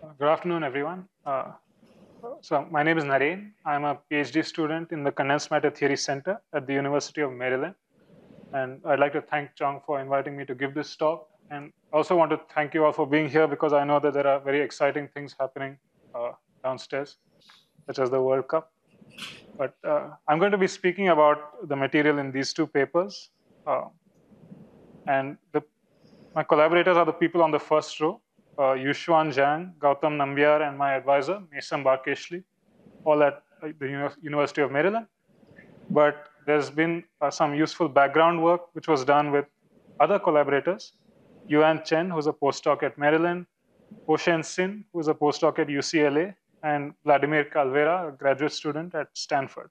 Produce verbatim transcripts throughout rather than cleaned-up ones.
Good afternoon, everyone. Uh, so my name is Naren. I'm a PhD student in the Condensed Matter Theory Center at the University of Maryland. And I'd like to thank Chong for inviting me to give this talk. And also want to thank you all for being here because I know that there are very exciting things happening uh, downstairs, such as the World Cup. But uh, I'm going to be speaking about the material in these two papers. Uh, and the, my collaborators are the people on the first row, uh, Yuxuan Zhang, Gautam Nambiar, and my advisor, Mesam Barkeshli, all at uh, the Uni- University of Maryland. But there's been uh, some useful background work which was done with other collaborators, Yuan Chen, who's a postdoc at Maryland, Hoshen Sin, who's a postdoc at U C L A, and Vladimir Calvera, a graduate student at Stanford.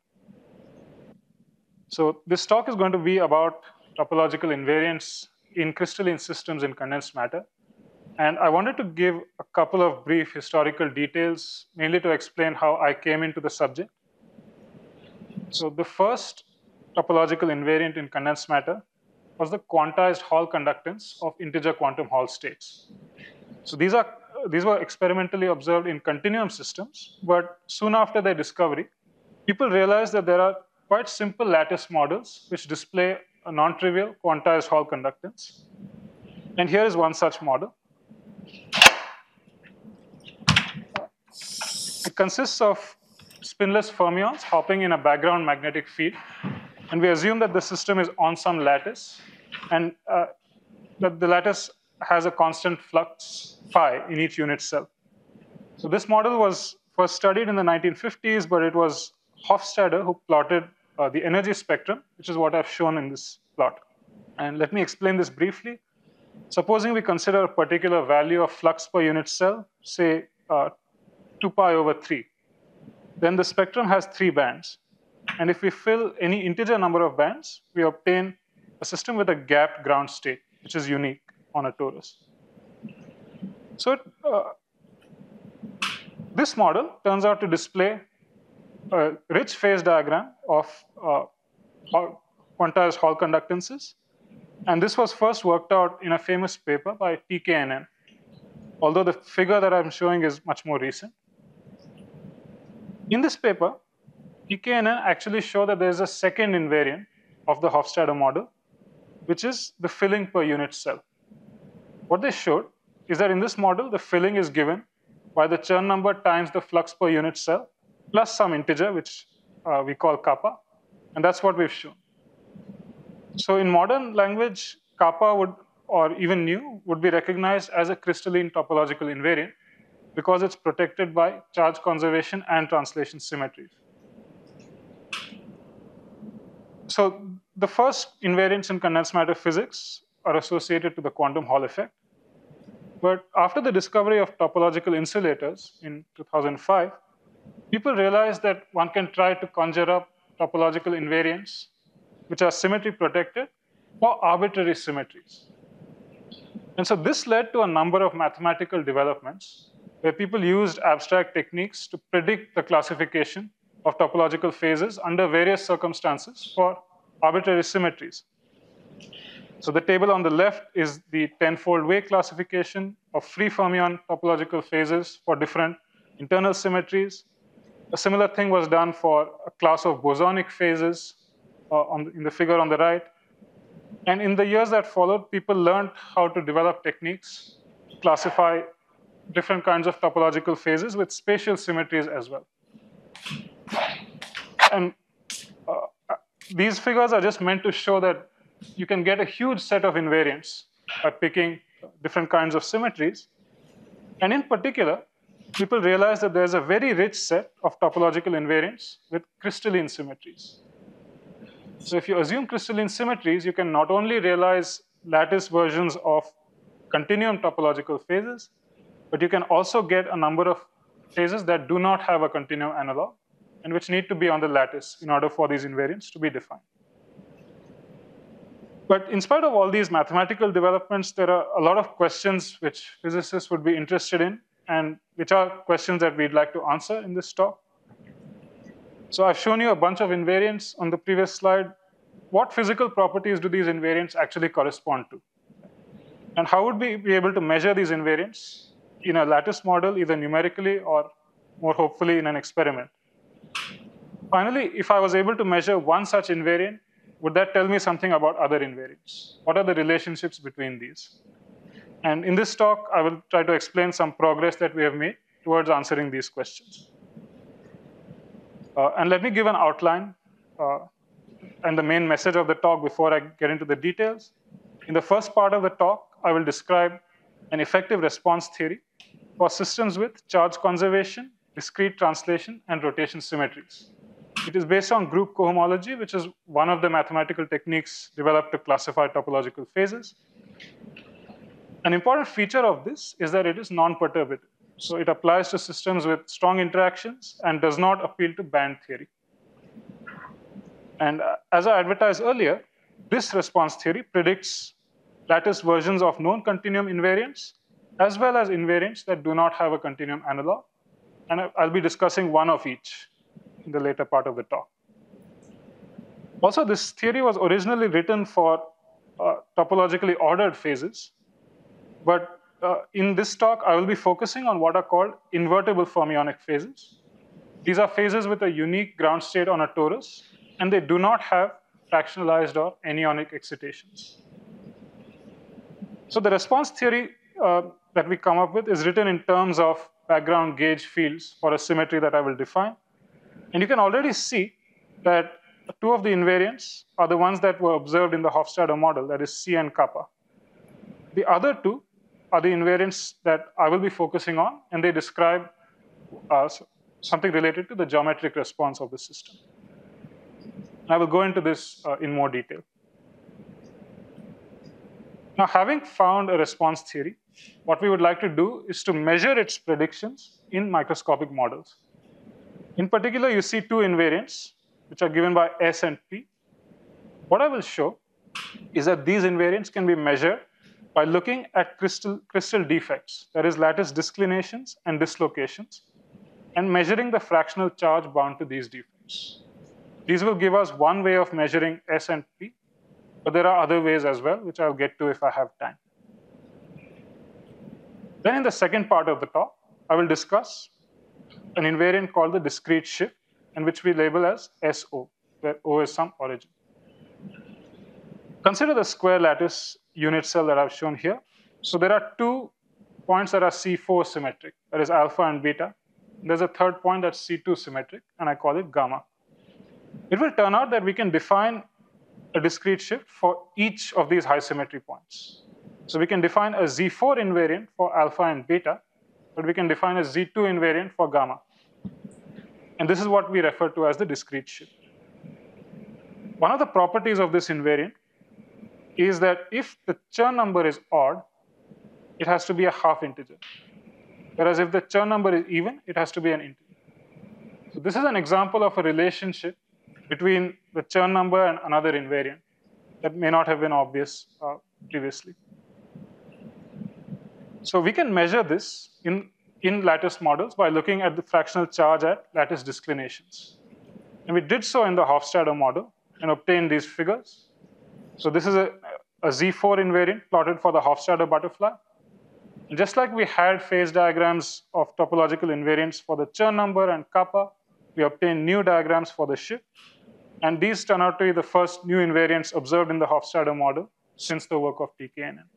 So this talk is going to be about topological invariance in crystalline systems in condensed matter. And I wanted to give a couple of brief historical details, mainly to explain how I came into the subject. So the first topological invariant in condensed matter was the quantized Hall conductance of integer quantum Hall states. So these are these were experimentally observed in continuum systems, but soon after their discovery, people realized that there are quite simple lattice models which display a non-trivial quantized Hall conductance. And here is one such model. It consists of spinless fermions hopping in a background magnetic field. And we assume that the system is on some lattice, and uh, that the lattice has a constant flux phi in each unit cell. So this model was first studied in the nineteen fifties, but it was Hofstadter who plotted uh, the energy spectrum, which is what I've shown in this plot. And let me explain this briefly. Supposing we consider a particular value of flux per unit cell, say uh, two pi over three, then the spectrum has three bands. And if we fill any integer number of bands, we obtain a system with a gapped ground state, which is unique on a torus. So uh, this model turns out to display a rich phase diagram of uh, quantized Hall conductances. And this was first worked out in a famous paper by T K N N, although the figure that I'm showing is much more recent. In this paper, T K N N actually showed that there's a second invariant of the Hofstadter model, which is the filling per unit cell. What they showed is that in this model, the filling is given by the Chern number times the flux per unit cell, plus some integer, which uh, we call kappa, and that's what we've shown. So in modern language, kappa would, or even nu, would be recognized as a crystalline topological invariant because it's protected by charge conservation and translation symmetries. So the first invariants in condensed matter physics are associated to the quantum Hall effect. But after the discovery of topological insulators in two thousand five, people realized that one can try to conjure up topological invariants which are symmetry protected for arbitrary symmetries. And so this led to a number of mathematical developments where people used abstract techniques to predict the classification of topological phases under various circumstances for arbitrary symmetries. So the table on the left is the tenfold way classification of free fermion topological phases for different internal symmetries. A similar thing was done for a class of bosonic phases uh, on the, in the figure on the right. And in the years that followed, people learned how to develop techniques to classify different kinds of topological phases with spatial symmetries as well. And uh, these figures are just meant to show that you can get a huge set of invariants by picking different kinds of symmetries. And in particular, people realize that there's a very rich set of topological invariants with crystalline symmetries. So if you assume crystalline symmetries, you can not only realize lattice versions of continuum topological phases, but you can also get a number of phases that do not have a continuum analog and which need to be on the lattice in order for these invariants to be defined. But in spite of all these mathematical developments, there are a lot of questions which physicists would be interested in, and which are questions that we'd like to answer in this talk. So I've shown you a bunch of invariants on the previous slide. What physical properties do these invariants actually correspond to? And how would we be able to measure these invariants in a lattice model, either numerically or more hopefully in an experiment. Finally, if I was able to measure one such invariant, would that tell me something about other invariants? What are the relationships between these? And in this talk, I will try to explain some progress that we have made towards answering these questions. Uh, and let me give an outline uh, and the main message of the talk before I get into the details. In the first part of the talk, I will describe an effective response theory for systems with charge conservation, discrete translation, and rotation symmetries. It is based on group cohomology, which is one of the mathematical techniques developed to classify topological phases. An important feature of this is that it is non-perturbative. So it applies to systems with strong interactions and does not appeal to band theory. And uh, as I advertised earlier, this response theory predicts lattice versions of known continuum invariants, as well as invariants that do not have a continuum analog. And I'll be discussing one of each in the later part of the talk. Also, this theory was originally written for uh, topologically ordered phases. But uh, in this talk, I will be focusing on what are called invertible fermionic phases. These are phases with a unique ground state on a torus, and they do not have fractionalized or anyonic excitations. So the response theory uh, that we come up with is written in terms of background gauge fields for a symmetry that I will define. And you can already see that two of the invariants are the ones that were observed in the Hofstadter model, that is C and kappa. The other two are the invariants that I will be focusing on, and they describe uh, something related to the geometric response of the system. And I will go into this uh, in more detail. Now, having found a response theory, what we would like to do is to measure its predictions in microscopic models. In particular, you see two invariants, which are given by S and P. What I will show is that these invariants can be measured by looking at crystal, crystal defects, that is lattice disclinations and dislocations, and measuring the fractional charge bound to these defects. These will give us one way of measuring S and P, but there are other ways as well, which I'll get to if I have time. Then in the second part of the talk, I will discuss an invariant called the discrete shift, and which we label as S O, where O is some origin. Consider the square lattice unit cell that I've shown here. So there are two points that are C four symmetric, that is alpha and beta. There's a third point that's C two symmetric, and I call it gamma. It will turn out that we can define a discrete shift for each of these high symmetry points. So we can define a Z four invariant for alpha and beta, but we can define a Z two invariant for gamma. And this is what we refer to as the discrete shift. One of the properties of this invariant is that if the Chern number is odd, it has to be a half integer. Whereas if the Chern number is even, it has to be an integer. So this is an example of a relationship between the Chern number and another invariant that may not have been obvious uh, previously. So we can measure this in, in lattice models by looking at the fractional charge at lattice disclinations. And we did so in the Hofstadter model and obtained these figures. So this is a, a Z four invariant plotted for the Hofstadter butterfly. And just like we had phase diagrams of topological invariants for the Chern number and kappa, we obtained new diagrams for the shift. And these turn out to be the first new invariants observed in the Hofstadter model since the work of T K N N.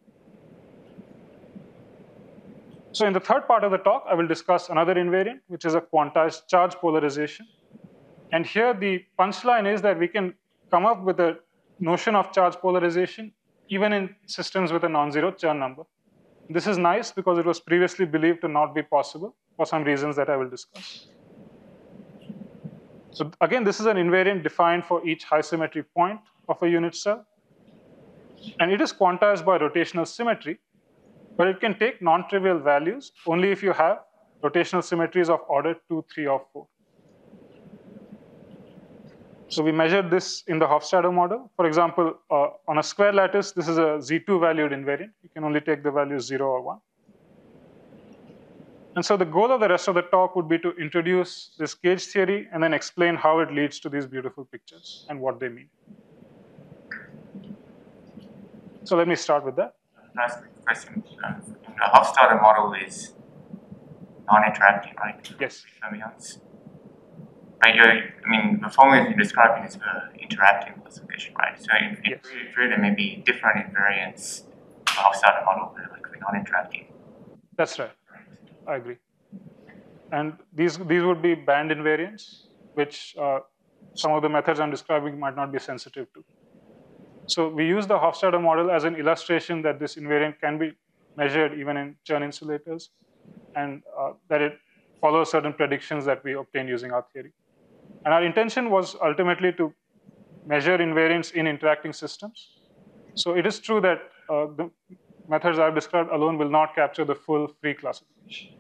So in the third part of the talk, I will discuss another invariant, which is a quantized charge polarization. And here the punchline is that we can come up with a notion of charge polarization even in systems with a non-zero Chern number. This is nice because it was previously believed to not be possible for some reasons that I will discuss. So again, this is an invariant defined for each high symmetry point of a unit cell. And it is quantized by rotational symmetry, but it can take non-trivial values only if you have rotational symmetries of order two, three, or four. So we measured this in the Hofstadter model. For example, uh, on a square lattice, this is a Z two valued invariant. You can only take the values zero or one. And so the goal of the rest of the talk would be to introduce this gauge theory and then explain how it leads to these beautiful pictures and what they mean. So let me start with that. Nice question. Uh, in the Hofstadter model is non-interacting, right? Yes. Fermions. But you're, I mean, the formula you're describing is uh, interacting classification, right? So in, in Yes. theory, there may be different invariants outside the model, like for non-interacting. That's right. I agree. And these these would be band invariants, which uh, some of the methods I'm describing might not be sensitive to. So we use the Hofstadter model as an illustration that this invariant can be measured even in Chern insulators, and uh, that it follows certain predictions that we obtained using our theory. And our intention was ultimately to measure invariance in interacting systems. So it is true that uh, the methods I've described alone will not capture the full free classification.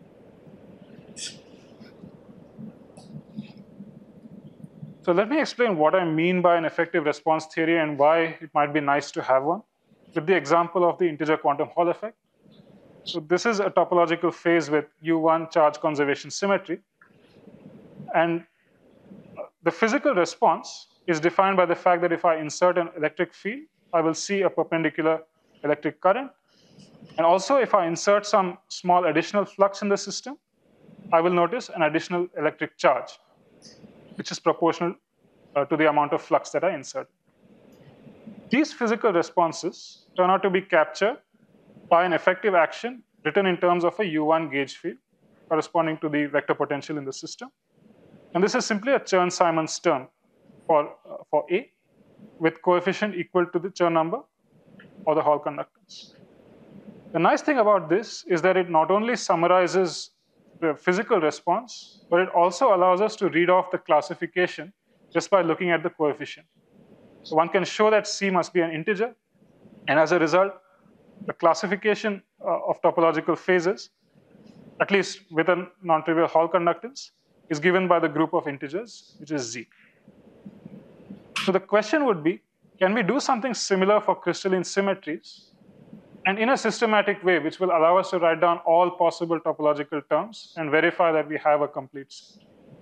So let me explain what I mean by an effective response theory and why it might be nice to have one, with the example of the integer quantum Hall effect. So this is a topological phase with U one charge conservation symmetry. And the physical response is defined by the fact that if I insert an electric field, I will see a perpendicular electric current. And also, if I insert some small additional flux in the system, I will notice an additional electric charge, which is proportional uh, to the amount of flux that I insert. These physical responses turn out to be captured by an effective action written in terms of a U one gauge field corresponding to the vector potential in the system. And this is simply a Chern-Simons term for, uh, for A with coefficient equal to the Chern number or the Hall conductance. The nice thing about this is that it not only summarizes the physical response, but it also allows us to read off the classification just by looking at the coefficient. So one can show that C must be an integer, and as a result, the classification uh, of topological phases, at least with a non-trivial Hall conductance, is given by the group of integers, which is Z. So the question would be, can we do something similar for crystalline symmetries, and in a systematic way, which will allow us to write down all possible topological terms and verify that we have a complete set?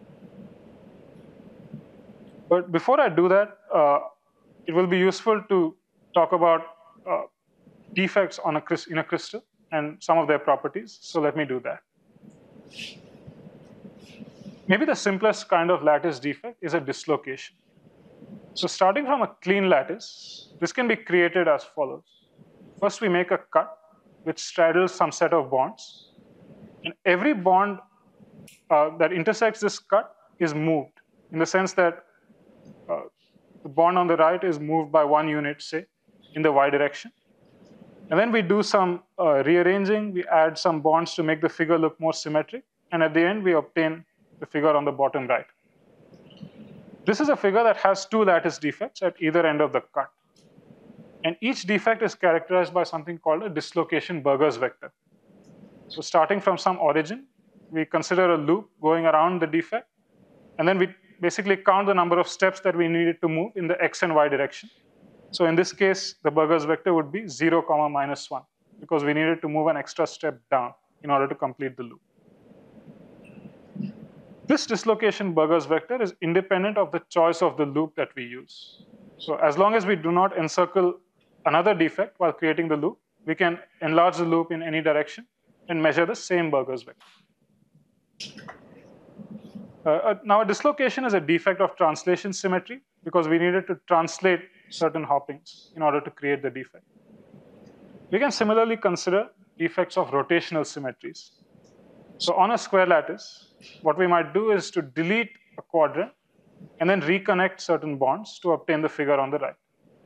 But before I do that, uh, it will be useful to talk about uh, defects on a in a crystal and some of their properties. So let me do that. Maybe the simplest kind of lattice defect is a dislocation. So starting from a clean lattice, this can be created as follows. First, we make a cut which straddles some set of bonds. And every bond uh, that intersects this cut is moved in the sense that uh, the bond on the right is moved by one unit, say, in the y direction. And then we do some uh, rearranging. We add some bonds to make the figure look more symmetric. And at the end, we obtain the figure on the bottom right. This is a figure that has two lattice defects at either end of the cut. And each defect is characterized by something called a dislocation Burgers vector. So starting from some origin, we consider a loop going around the defect. And then we basically count the number of steps that we needed to move in the x and y direction. So in this case, the Burgers vector would be zero comma minus one, because we needed to move an extra step down in order to complete the loop. This dislocation Burgers vector is independent of the choice of the loop that we use. So as long as we do not encircle another defect while creating the loop, we can enlarge the loop in any direction and measure the same Burgers vector. Uh, now, a dislocation is a defect of translation symmetry because we needed to translate certain hoppings in order to create the defect. We can similarly consider defects of rotational symmetries. So on a square lattice, what we might do is to delete a quadrant and then reconnect certain bonds to obtain the figure on the right.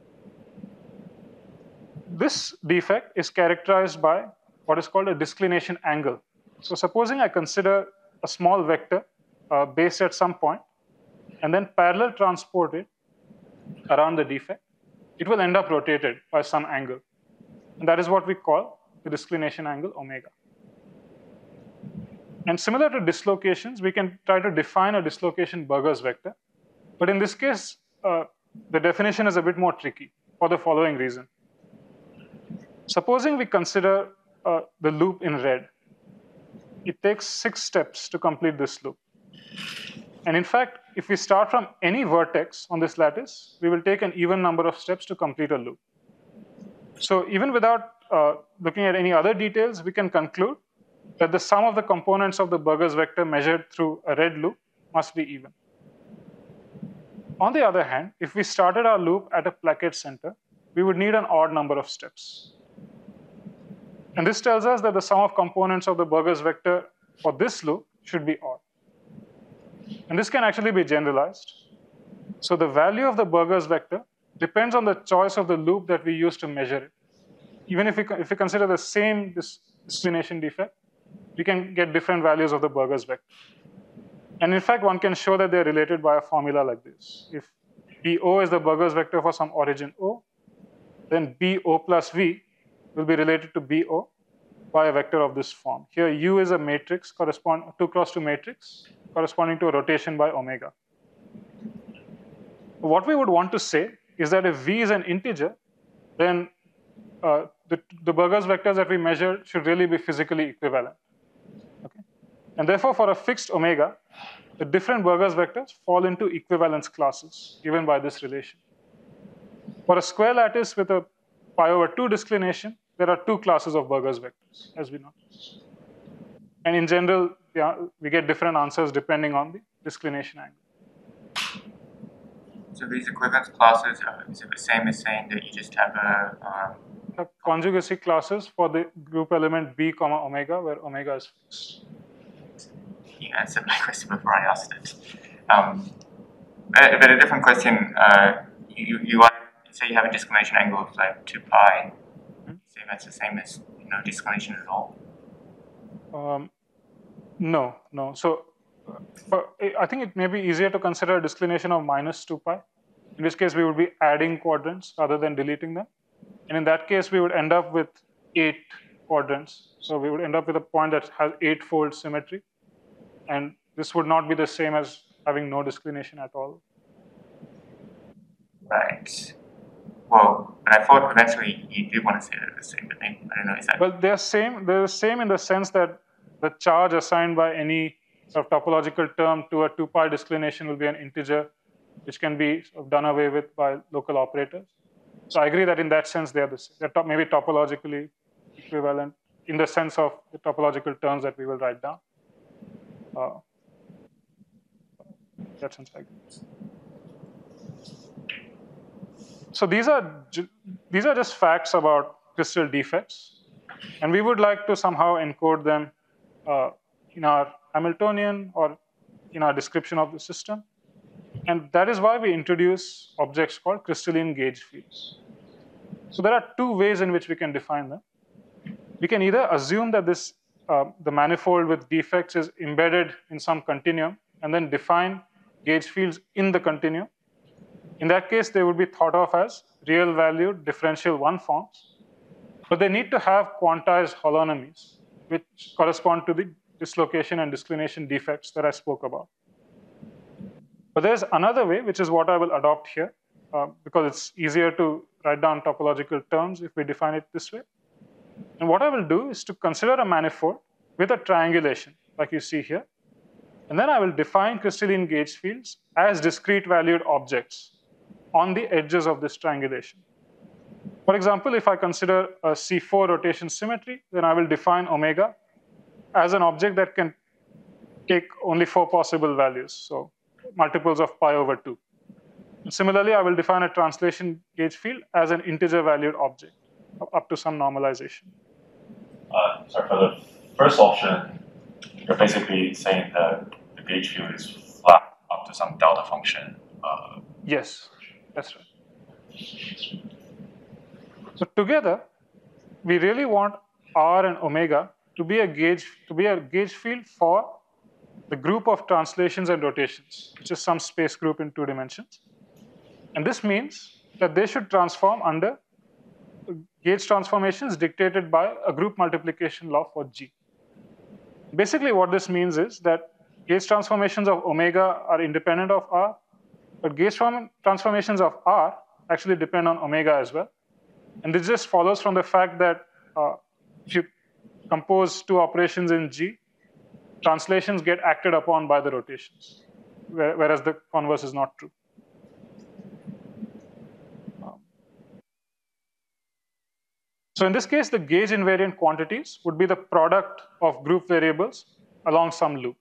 This defect is characterized by what is called a disclination angle. So supposing I consider a small vector uh, based at some point and then parallel transport it around the defect, it will end up rotated by some angle. And that is what we call the disclination angle omega. And similar to dislocations, we can try to define a dislocation Burgers vector. But in this case, uh, the definition is a bit more tricky for the following reason. Supposing we consider uh, the loop in red. It takes six steps to complete this loop. And in fact, if we start from any vertex on this lattice, we will take an even number of steps to complete a loop. So even without uh, looking at any other details, we can conclude that the sum of the components of the Burgers vector measured through a red loop must be even. On the other hand, if we started our loop at a placket center, we would need an odd number of steps. And this tells us that the sum of components of the Burgers vector for this loop should be odd. And this can actually be generalized. So the value of the Burgers vector depends on the choice of the loop that we use to measure it. Even if we, if we consider the same discrimination defect, we can get different values of the Burgers vector. And in fact, one can show that they're related by a formula like this. If B O is the Burgers vector for some origin O, then B O plus V will be related to B O by a vector of this form. Here, U is a matrix, correspond two cross two matrix, corresponding to a rotation by omega. What we would want to say is that if V is an integer, then uh, the, the Burgers vectors that we measure should really be physically equivalent. Okay? And therefore, for a fixed omega, the different Burgers vectors fall into equivalence classes given by this relation. For a square lattice with a pi over two disclination, there are two classes of Burgers vectors, as we know. And in general, yeah, we get different answers depending on the disclination angle. So these equivalence classes, uh, is it the same as saying that you just have a... Um, have conjugacy classes for the group element B comma omega, where omega is fixed. You answered my question before I asked it. Um, but, but a different question, uh, you, you, want, you say you have a disclination angle of like two pi. Mm-hmm. So that's the same as no disclination at all? Um, no, no. So uh, I think it may be easier to consider a disclination of minus two pi, in which case we would be adding quadrants rather than deleting them. And in that case, we would end up with eight quadrants. So we would end up with a point that has eightfold symmetry. And this would not be the same as having no disclination at all. Right. Well, but I thought eventually you do want to say they're the same, but I don't know, is that... Well, they're same. They're the same in the sense that the charge assigned by any sort of topological term to a two pi disclination will be an integer, which can be sort of done away with by local operators. So I agree that in that sense, they're the same. They're top, maybe topologically equivalent in the sense of the topological terms that we will write down. Uh, that sense, I agree. So these are these are just facts about crystal defects, and we would like to somehow encode them uh, in our Hamiltonian or in our description of the system. And that is why we introduce objects called crystalline gauge fields. So there are two ways in which we can define them. We can either assume that this uh, the manifold with defects is embedded in some continuum and then define gauge fields in the continuum. In that case, they would be thought of as real valued differential one forms, but they need to have quantized holonomies, which correspond to the dislocation and disclination defects that I spoke about. But there's another way, which is what I will adopt here, uh, because it's easier to write down topological terms if we define it this way. And what I will do is to consider a manifold with a triangulation, like you see here. And then I will define crystalline gauge fields as discrete valued objects on the edges of this triangulation. For example, if I consider a C four rotation symmetry, then I will define omega as an object that can take only four possible values, so multiples of pi over two. And similarly, I will define a translation gauge field as an integer valued object up to some normalization. Uh, sorry, for the first option, you're basically saying that the gauge field is flat up to some delta function. Uh, yes. That's right. So together, we really want R and omega to be a gauge to be a gauge field for the group of translations and rotations, which is some space group in two dimensions. And this means that they should transform under gauge transformations dictated by a group multiplication law for G. Basically, what this means is that gauge transformations of omega are independent of R, but gauge transformations of R actually depend on omega as well. And this just follows from the fact that uh, if you compose two operations in G, translations get acted upon by the rotations, whereas the converse is not true. Um, So in this case, the gauge invariant quantities would be the product of group variables along some loop.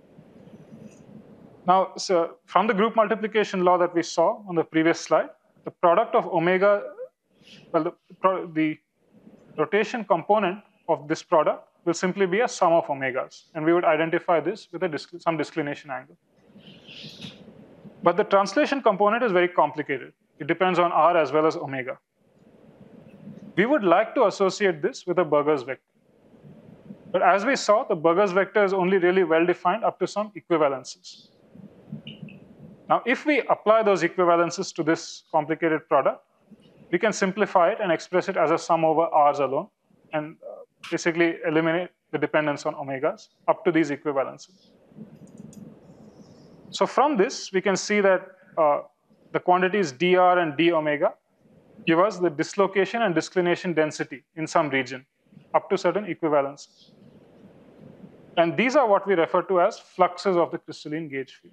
Now, so from the group multiplication law that we saw on the previous slide, the product of omega, well, the, the rotation component of this product will simply be a sum of omegas. And we would identify this with a disc some disclination angle. But the translation component is very complicated. It depends on R as well as omega. We would like to associate this with a Burgers vector. But as we saw, the Burgers vector is only really well-defined up to some equivalences. Now, if we apply those equivalences to this complicated product, we can simplify it and express it as a sum over R's alone, and uh, basically eliminate the dependence on omegas up to these equivalences. So from this, we can see that uh, the quantities dr and d omega give us the dislocation and disclination density in some region up to certain equivalences. And these are what we refer to as fluxes of the crystalline gauge field.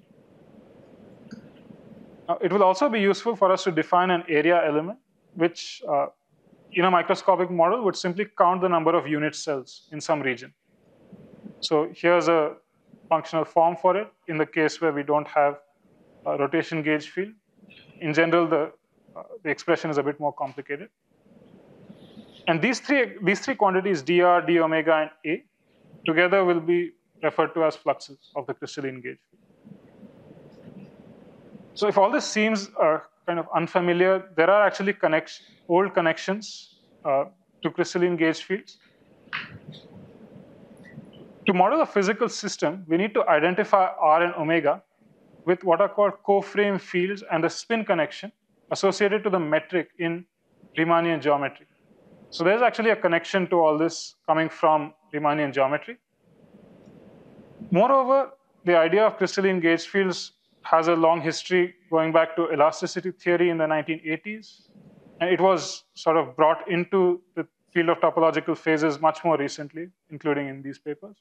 Now, it will also be useful for us to define an area element, which uh, in a microscopic model would simply count the number of unit cells in some region. So here's a functional form for it in the case where we don't have a rotation gauge field. In general, the, uh, the expression is a bit more complicated. And these three, these three quantities, dr, d omega, and a, together will be referred to as fluxes of the crystalline gauge field. So if all this seems uh, kind of unfamiliar, there are actually connection, old connections uh, to crystalline gauge fields. To model a physical system, we need to identify R and omega with what are called co-frame fields and the spin connection associated to the metric in Riemannian geometry. So there's actually a connection to all this coming from Riemannian geometry. Moreover, the idea of crystalline gauge fields has a long history going back to elasticity theory in the nineteen eighties. And it was sort of brought into the field of topological phases much more recently, including in these papers.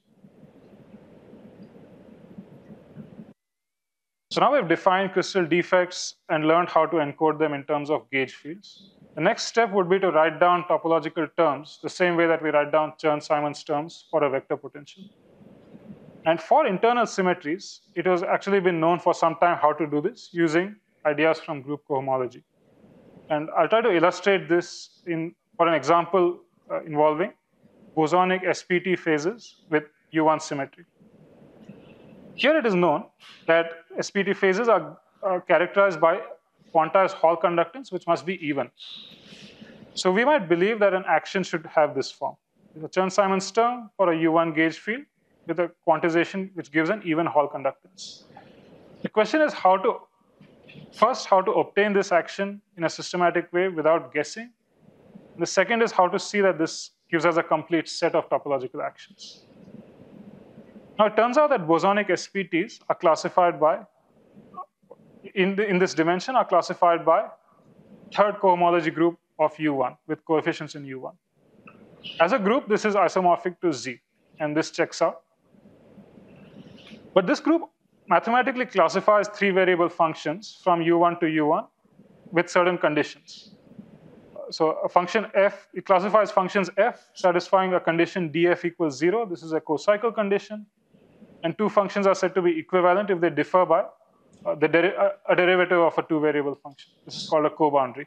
So now we've defined crystal defects and learned how to encode them in terms of gauge fields. The next step would be to write down topological terms the same way that we write down Chern-Simons terms for a vector potential. And for internal symmetries, it has actually been known for some time how to do this using ideas from group cohomology. And I'll try to illustrate this in, for an example uh, involving bosonic S P T phases with U one symmetry. Here it is known that S P T phases are, are characterized by quantized Hall conductance, which must be even. So we might believe that an action should have this form. It's a Chern-Simons term for a U one gauge field with a quantization which gives an even Hall conductance. The question is how to, first, how to obtain this action in a systematic way without guessing. The second is how to see that this gives us a complete set of topological actions. Now, it turns out that bosonic S P Ts are classified by, in, the, in this dimension, are classified by third cohomology group of U one with coefficients in U one. As a group, this is isomorphic to Z, and this checks out. But this group mathematically classifies three variable functions from U one to U one with certain conditions. So a function f, it classifies functions f satisfying a condition df equals zero. This is a co-cycle condition. And two functions are said to be equivalent if they differ by uh, the deri uh, a derivative of a two variable function. This is called a co-boundary.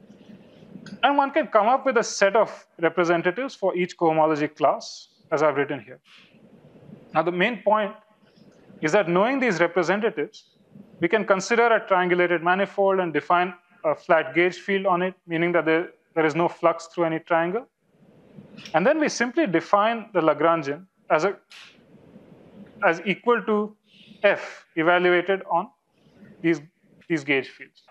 And one can come up with a set of representatives for each cohomology class, as I've written here. Now, the main point is that knowing these representatives, we can consider a triangulated manifold and define a flat gauge field on it, meaning that there, there is no flux through any triangle. And then we simply define the Lagrangian as, a, as equal to f evaluated on these, these gauge fields.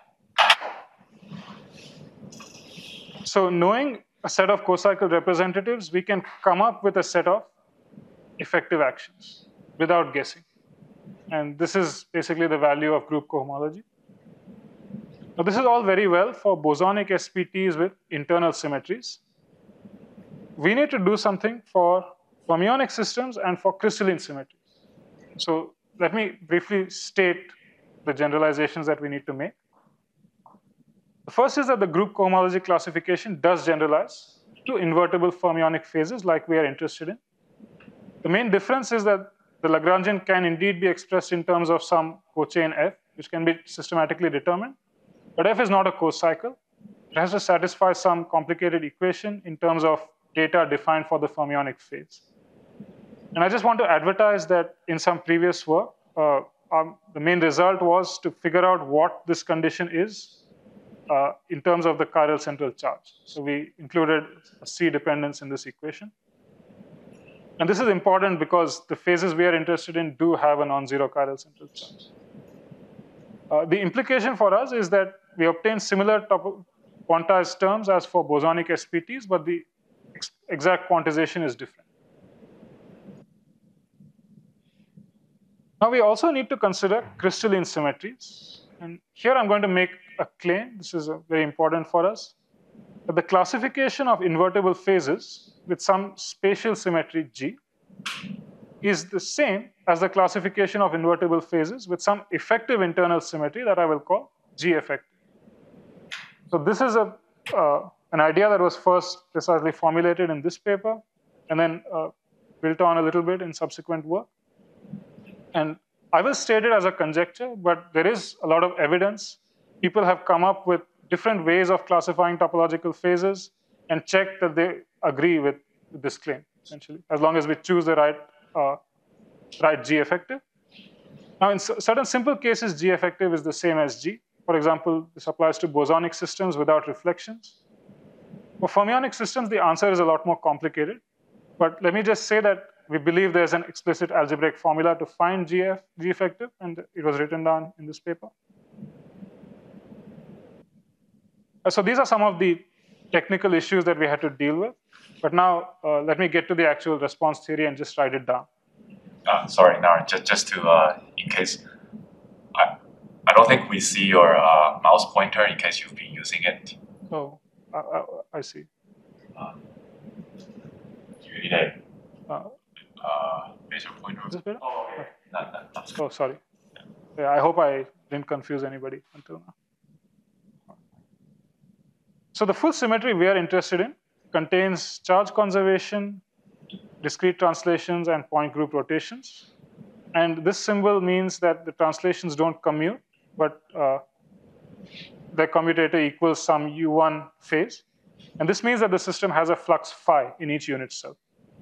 So knowing a set of co-cycle representatives, we can come up with a set of effective actions without guessing. And this is basically the value of group cohomology. Now, this is all very well for bosonic S P Ts with internal symmetries. We need to do something for fermionic systems and for crystalline symmetries. So let me briefly state the generalizations that we need to make. The first is that the group cohomology classification does generalize to invertible fermionic phases like we are interested in. The main difference is that the Lagrangian can indeed be expressed in terms of some cochain f, which can be systematically determined, but f is not a co-cycle. It has to satisfy some complicated equation in terms of data defined for the fermionic phase. And I just want to advertise that in some previous work, uh, um, the main result was to figure out what this condition is uh, in terms of the chiral central charge. So we included a C dependence in this equation. And this is important because the phases we are interested in do have a non-zero chiral central charge. Uh, the implication for us is that we obtain similar quantized terms as for bosonic S P Ts, but the ex exact quantization is different. Now we also need to consider crystalline symmetries. And here I'm going to make a claim, this is very important for us, that the classification of invertible phases with some spatial symmetry G is the same as the classification of invertible phases with some effective internal symmetry that I will call G effective. So this is a, uh, an idea that was first precisely formulated in this paper and then uh, built on a little bit in subsequent work. And I will state it as a conjecture, but there is a lot of evidence. People have come up with different ways of classifying topological phases and check that they agree with this claim, essentially, as long as we choose the right, uh, right G effective. Now, in certain simple cases, G effective is the same as G. For example, this applies to bosonic systems without reflections. For fermionic systems, the answer is a lot more complicated. But let me just say that we believe there's an explicit algebraic formula to find G, F, G effective, and it was written down in this paper. So these are some of the technical issues that we had to deal with. But now, uh, let me get to the actual response theory and just write it down. Uh, sorry, Naren, just, just to, uh, in case, I, I don't think we see your uh, mouse pointer in case you've been using it. Oh, I, I, I see. Uh, you need a Uh, uh, laser pointer. Is this better? Oh, okay. That, that, that's good. Oh, sorry. Yeah, I hope I didn't confuse anybody until now. So the full symmetry we are interested in contains charge conservation, discrete translations, and point group rotations. And this symbol means that the translations don't commute, but uh, their commutator equals some U one phase. And this means that the system has a flux phi in each unit cell.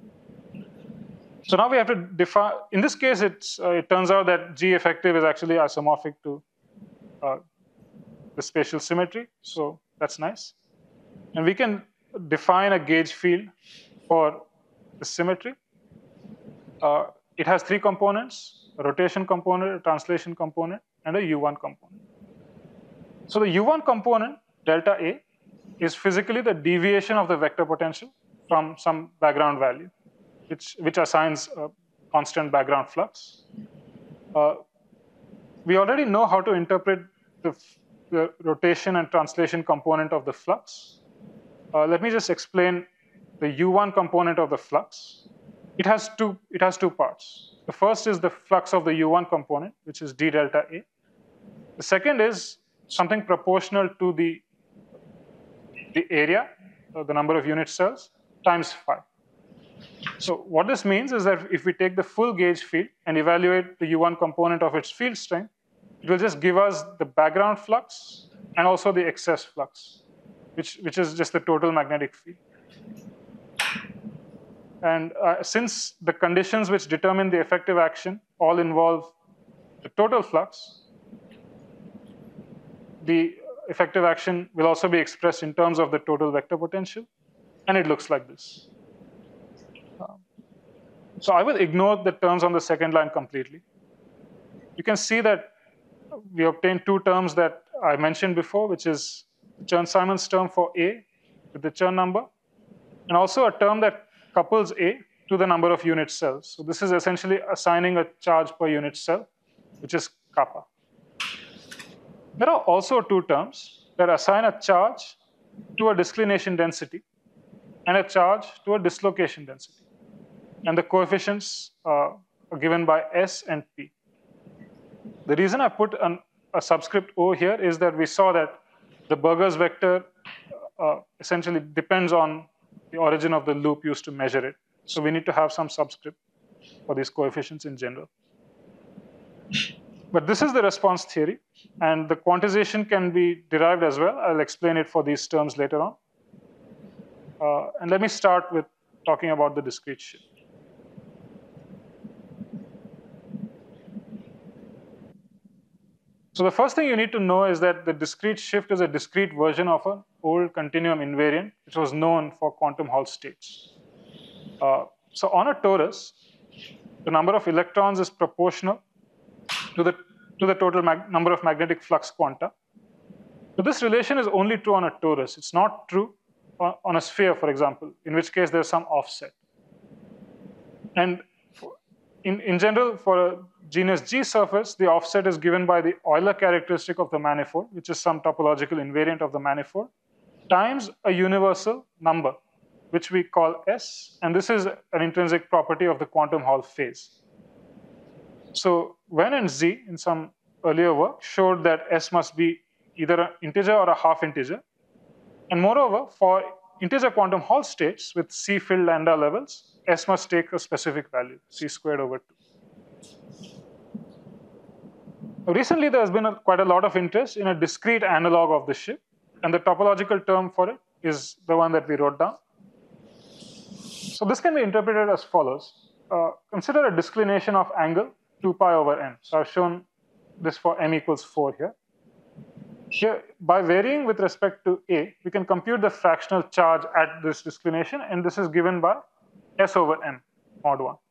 So now we have to define, in this case, it's, uh, it turns out that G effective is actually isomorphic to uh, the spatial symmetry. So that's nice. And we can define a gauge field for the symmetry. Uh, it has three components: a rotation component, a translation component, and a U one component. So the U one component, delta A, is physically the deviation of the vector potential from some background value, which, which assigns a constant background flux. Uh, we already know how to interpret the, the rotation and translation component of the flux. Uh, let me just explain the U one component of the flux. It has two, it has two parts. The first is the flux of the U one component, which is d delta A. The second is something proportional to the, the area, or the number of unit cells, times phi. So what this means is that if we take the full gauge field and evaluate the U one component of its field strength, it will just give us the background flux and also the excess flux, which, which is just the total magnetic field. And uh, since the conditions which determine the effective action all involve the total flux, the effective action will also be expressed in terms of the total vector potential, and it looks like this. Um, so I will ignore the terms on the second line completely. You can see that we obtain two terms that I mentioned before, which is Chern-Simons term for A with the Chern number, and also a term that couples A to the number of unit cells. So this is essentially assigning a charge per unit cell, which is kappa. There are also two terms that assign a charge to a disclination density and a charge to a dislocation density. And the coefficients uh, are given by S and P. The reason I put an, a subscript O here is that we saw that the Burgers vector uh, essentially depends on the origin of the loop used to measure it. So we need to have some subscript for these coefficients in general. But this is the response theory, and the quantization can be derived as well. I'll explain it for these terms later on. Uh, and let me start with talking about the discrete shift. So the first thing you need to know is that the discrete shift is a discrete version of an old continuum invariant, which was known for quantum Hall states. Uh, so on a torus, the number of electrons is proportional to the, to the total number of magnetic flux quanta. So this relation is only true on a torus. It's not true on, on a sphere, for example, in which case there's some offset. And in, in general, for a genus G surface, the offset is given by the Euler characteristic of the manifold, which is some topological invariant of the manifold, times a universal number, which we call S, and this is an intrinsic property of the quantum Hall phase. So Wen and Z, in some earlier work, showed that S must be either an integer or a half integer. And moreover, for integer quantum Hall states with C filled lambda levels, S must take a specific value, C squared over two. Recently, there has been a, quite a lot of interest in a discrete analog of the shift, and the topological term for it is the one that we wrote down. So this can be interpreted as follows. Uh, consider a disclination of angle two pi over n. So I've shown this for m equals four here. Here, by varying with respect to a, we can compute the fractional charge at this disclination, and this is given by s over n mod one.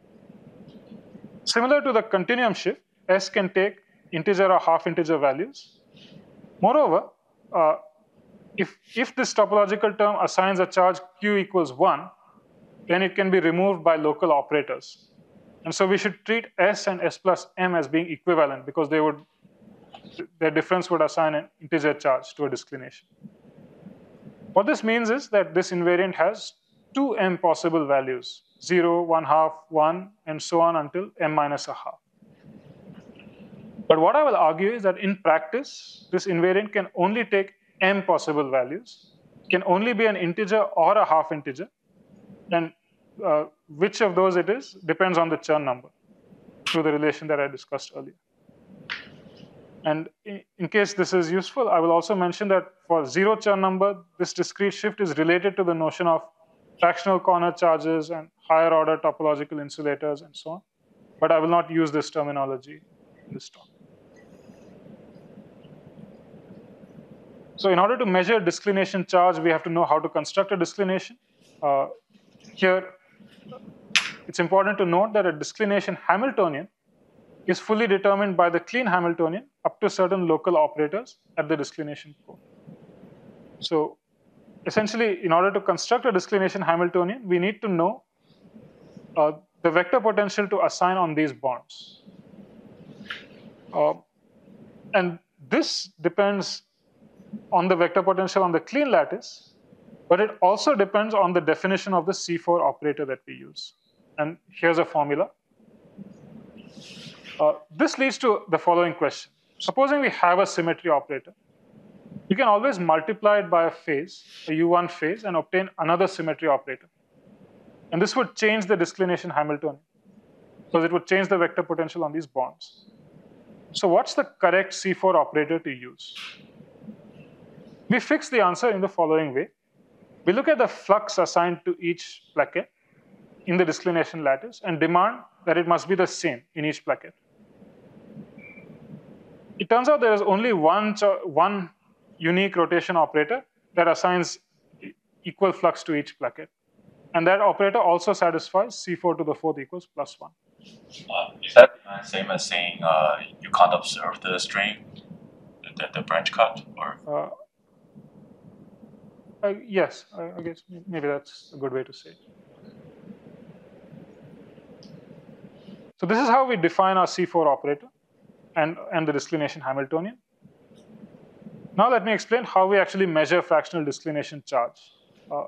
Similar to the continuum shift, s can take integer or half integer values. Moreover, uh, if, if this topological term assigns a charge q equals one, then it can be removed by local operators. And so we should treat s and s plus m as being equivalent because they would, their difference would assign an integer charge to a disclination. What this means is that this invariant has two m possible values, zero, one half, one, and so on until m minus a half. But what I will argue is that in practice, this invariant can only take m possible values, can only be an integer or a half integer, and uh, which of those it is depends on the Chern number through the relation that I discussed earlier. And in, in case this is useful, I will also mention that for zero Chern number, this discrete shift is related to the notion of fractional corner charges and higher order topological insulators and so on. But I will not use this terminology in this talk. So in order to measure disclination charge, we have to know how to construct a disclination. Uh, here, it's important to note that a disclination Hamiltonian is fully determined by the clean Hamiltonian up to certain local operators at the disclination core. So essentially, in order to construct a disclination Hamiltonian, we need to know uh, the vector potential to assign on these bonds. Uh, and this depends on the vector potential on the clean lattice, but it also depends on the definition of the C four operator that we use. And here's a formula. Uh, this leads to the following question. Supposing we have a symmetry operator, you can always multiply it by a phase, a U one phase, and obtain another symmetry operator. And this would change the disclination Hamiltonian, because it would change the vector potential on these bonds. So what's the correct C four operator to use? We fix the answer in the following way. We look at the flux assigned to each plaquette in the disclination lattice and demand that it must be the same in each plaquette. It turns out there is only one, one unique rotation operator that assigns equal flux to each plaquette. And that operator also satisfies C four to the fourth equals plus one. Uh, is that the same as saying uh, you can't observe the string, the, the branch cut? Or? Uh, uh, yes, I, I guess maybe that's a good way to say it. So this is how we define our C four operator and, and the disclination Hamiltonian. Now let me explain how we actually measure fractional disclination charge. Uh,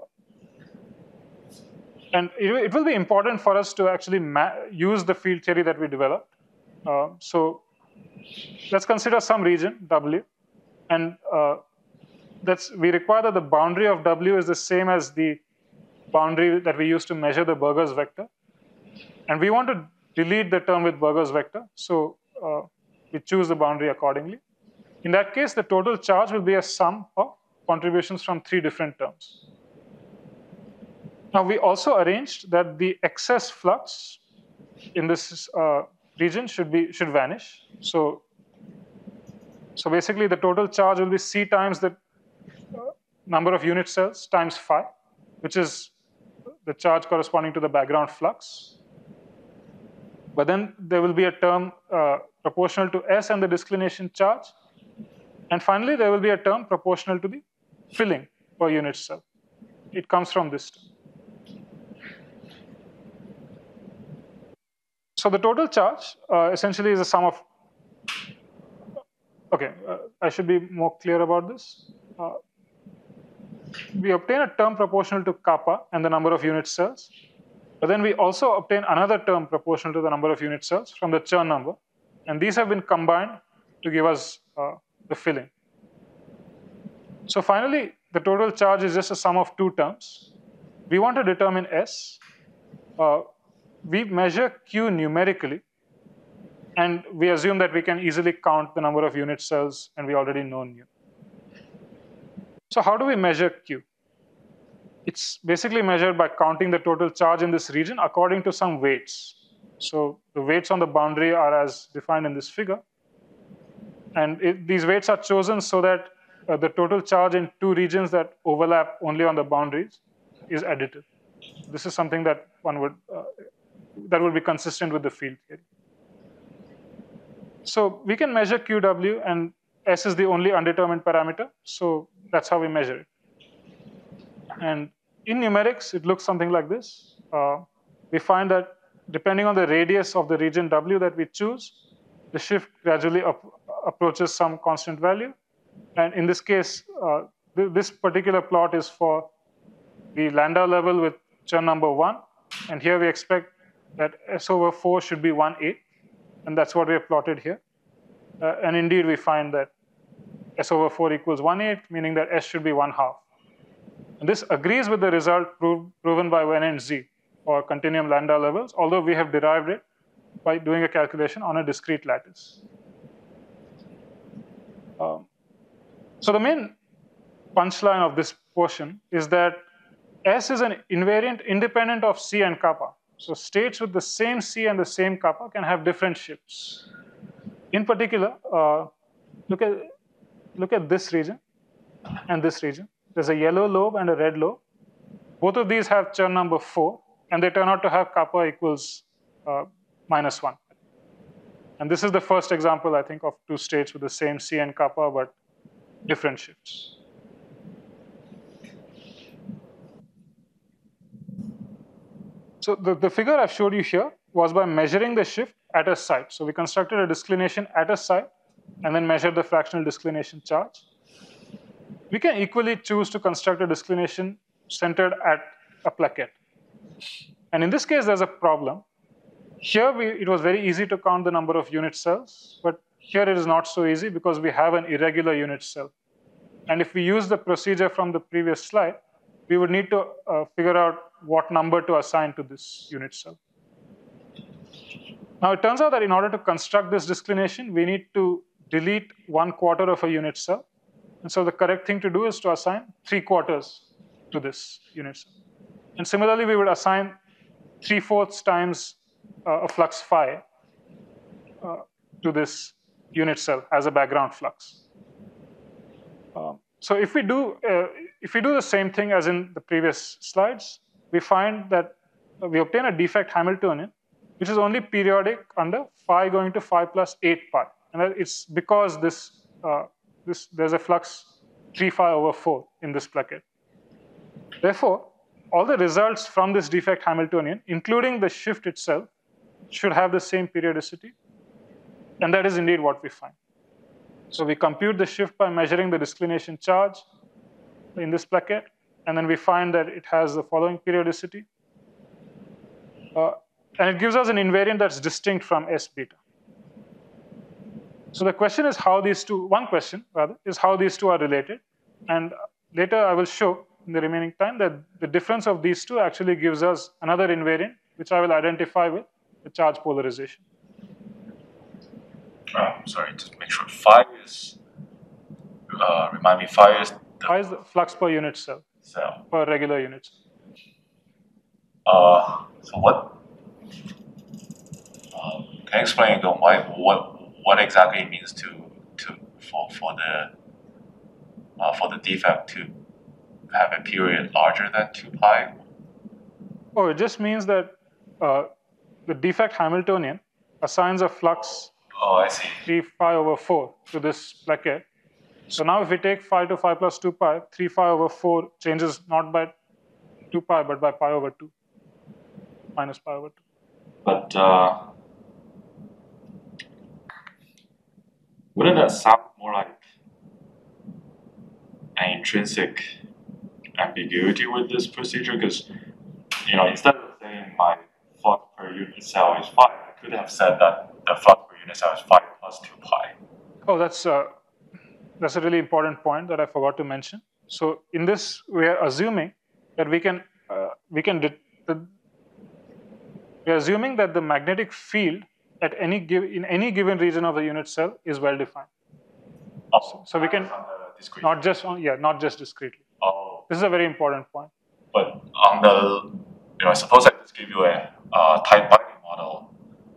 and it, it will be important for us to actually use the field theory that we developed. Uh, so let's consider some region, W, and uh, that's, we require that the boundary of W is the same as the boundary that we use to measure the Burgers vector. And we want to delete the term with Burgers vector, so uh, we choose the boundary accordingly. In that case, the total charge will be a sum of contributions from three different terms. Now, we also arranged that the excess flux in this uh, region should be should vanish. So, so basically, the total charge will be C times the uh, number of unit cells times phi, which is the charge corresponding to the background flux. But then there will be a term uh, proportional to S and the disclination charge. And finally, there will be a term proportional to the filling per unit cell. It comes from this term. So the total charge uh, essentially is a sum of, okay, uh, I should be more clear about this. Uh, we obtain a term proportional to kappa and the number of unit cells. But then we also obtain another term proportional to the number of unit cells from the Chern number. And these have been combined to give us uh, the filling. So finally, the total charge is just a sum of two terms. We want to determine S. Uh, we measure Q numerically. And we assume that we can easily count the number of unit cells, and we already know nu. So how do we measure Q? It's basically measured by counting the total charge in this region according to some weights. So the weights on the boundary are as defined in this figure. And it, these weights are chosen so that uh, the total charge in two regions that overlap only on the boundaries is additive. This is something that one would, uh, that would be consistent with the field theory. So we can measure Q W, and S is the only undetermined parameter. So that's how we measure it. And in numerics, it looks something like this. Uh, we find that depending on the radius of the region W that we choose, the shift gradually up, approaches some constant value. And in this case, uh, th this particular plot is for the Landau level with Chern number one. And here we expect that S over four should be one eighth. And that's what we have plotted here. Uh, and indeed, we find that S over four equals one eighth, meaning that S should be one half. And this agrees with the result prov proven by Wen and Xie for continuum Landau levels, although we have derived it by doing a calculation on a discrete lattice. Um, so the main punchline of this portion is that S is an invariant independent of C and kappa. So states with the same C and the same kappa can have different shifts. In particular, uh, look at look at this region and this region. There's a yellow lobe and a red lobe. Both of these have Chern number four, and they turn out to have kappa equals uh, minus one. And this is the first example, I think, of two states with the same C and kappa, but different shifts. So the, the figure I've showed you here was by measuring the shift at a site. So we constructed a disclination at a site and then measured the fractional disclination charge. We can equally choose to construct a disclination centered at a plaquette. And in this case, there's a problem. Here, we, it was very easy to count the number of unit cells, but here it is not so easy because we have an irregular unit cell. And if we use the procedure from the previous slide, we would need to uh, figure out what number to assign to this unit cell. Now, it turns out that in order to construct this disclination, we need to delete one quarter of a unit cell. And so the correct thing to do is to assign three quarters to this unit cell. And similarly, we would assign three-fourths times uh, a flux phi uh, to this unit cell as a background flux. Um, so if we do uh, if we do the same thing as in the previous slides, we find that we obtain a defect Hamiltonian, which is only periodic under phi going to phi plus eight pi. And it's because this, uh, this there's a flux three phi over four in this plaquette. Therefore, all the results from this defect Hamiltonian, including the shift itself, should have the same periodicity. And that is indeed what we find. So we compute the shift by measuring the disclination charge in this plaquette, and then we find that it has the following periodicity. Uh, and it gives us an invariant that's distinct from S beta. So the question is how these two, one question rather, is how these two are related. And later I will show in the remaining time, that the difference of these two actually gives us another invariant, which I will identify with the charge polarization. Oh, sorry, just make sure. Phi is, uh, remind me, phi is the Phi is the flux per unit cell, cell. per regular unit cell. Uh, so what? Um, can you explain again why what what exactly it means to to for for the uh, for the defect to have a period larger than two pi? Oh, it just means that uh, the defect Hamiltonian assigns a flux Oh, I see. three phi over four to this plaquette. So now if we take phi to phi plus two pi, three phi over four changes not by two pi, but by pi over two, minus pi over two. But uh, wouldn't that sound more like an intrinsic ambiguity with this procedure? Because, you know, instead of saying my flux per unit cell is phi, I could have said that the flux per unit cell is phi plus two pi. Oh, that's uh, that's a really important point that I forgot to mention. So in this, we are assuming that we can uh, we can de- the, we are assuming that the magnetic field at any give in any given region of the unit cell is well defined. Oh, So we can on the discrete. not just on, yeah not just discretely. Oh, This is a very important point. but on the, you know, suppose I just give you a uh, tight binding model,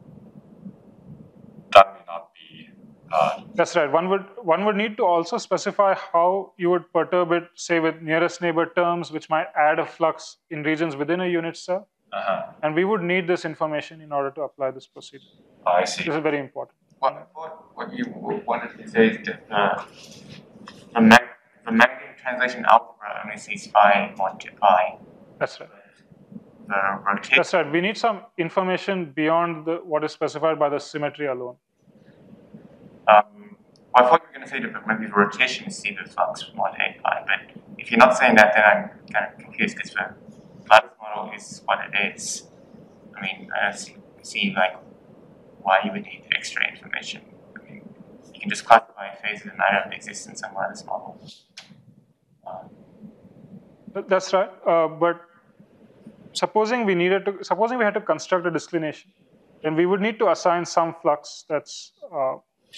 that may not be. Uh, That's right. One would one would need to also specify how you would perturb it, say with nearest neighbor terms, which might add a flux in regions within a unit cell. uh-huh. And we would need this information in order to apply this procedure. I see. This is very important. What, what, what you wanted to say is that uh, the, mag the magnetic translation algebra only sees phi one to pi. That's right. The rotation. That's right. We need some information beyond the, what is specified by the symmetry alone. Um, I thought you were going to say that maybe the rotation is see the flux one to eight pi, but if you're not saying that, then I'm kind of confused because the lattice model is what it is. I mean, I see, see like why you would need extra information. I mean, you can just classify phases and I don't exist in some lattice model. Um, That's right. Uh, but supposing we needed to, supposing we had to construct a disclination, then we would need to assign some flux that's uh,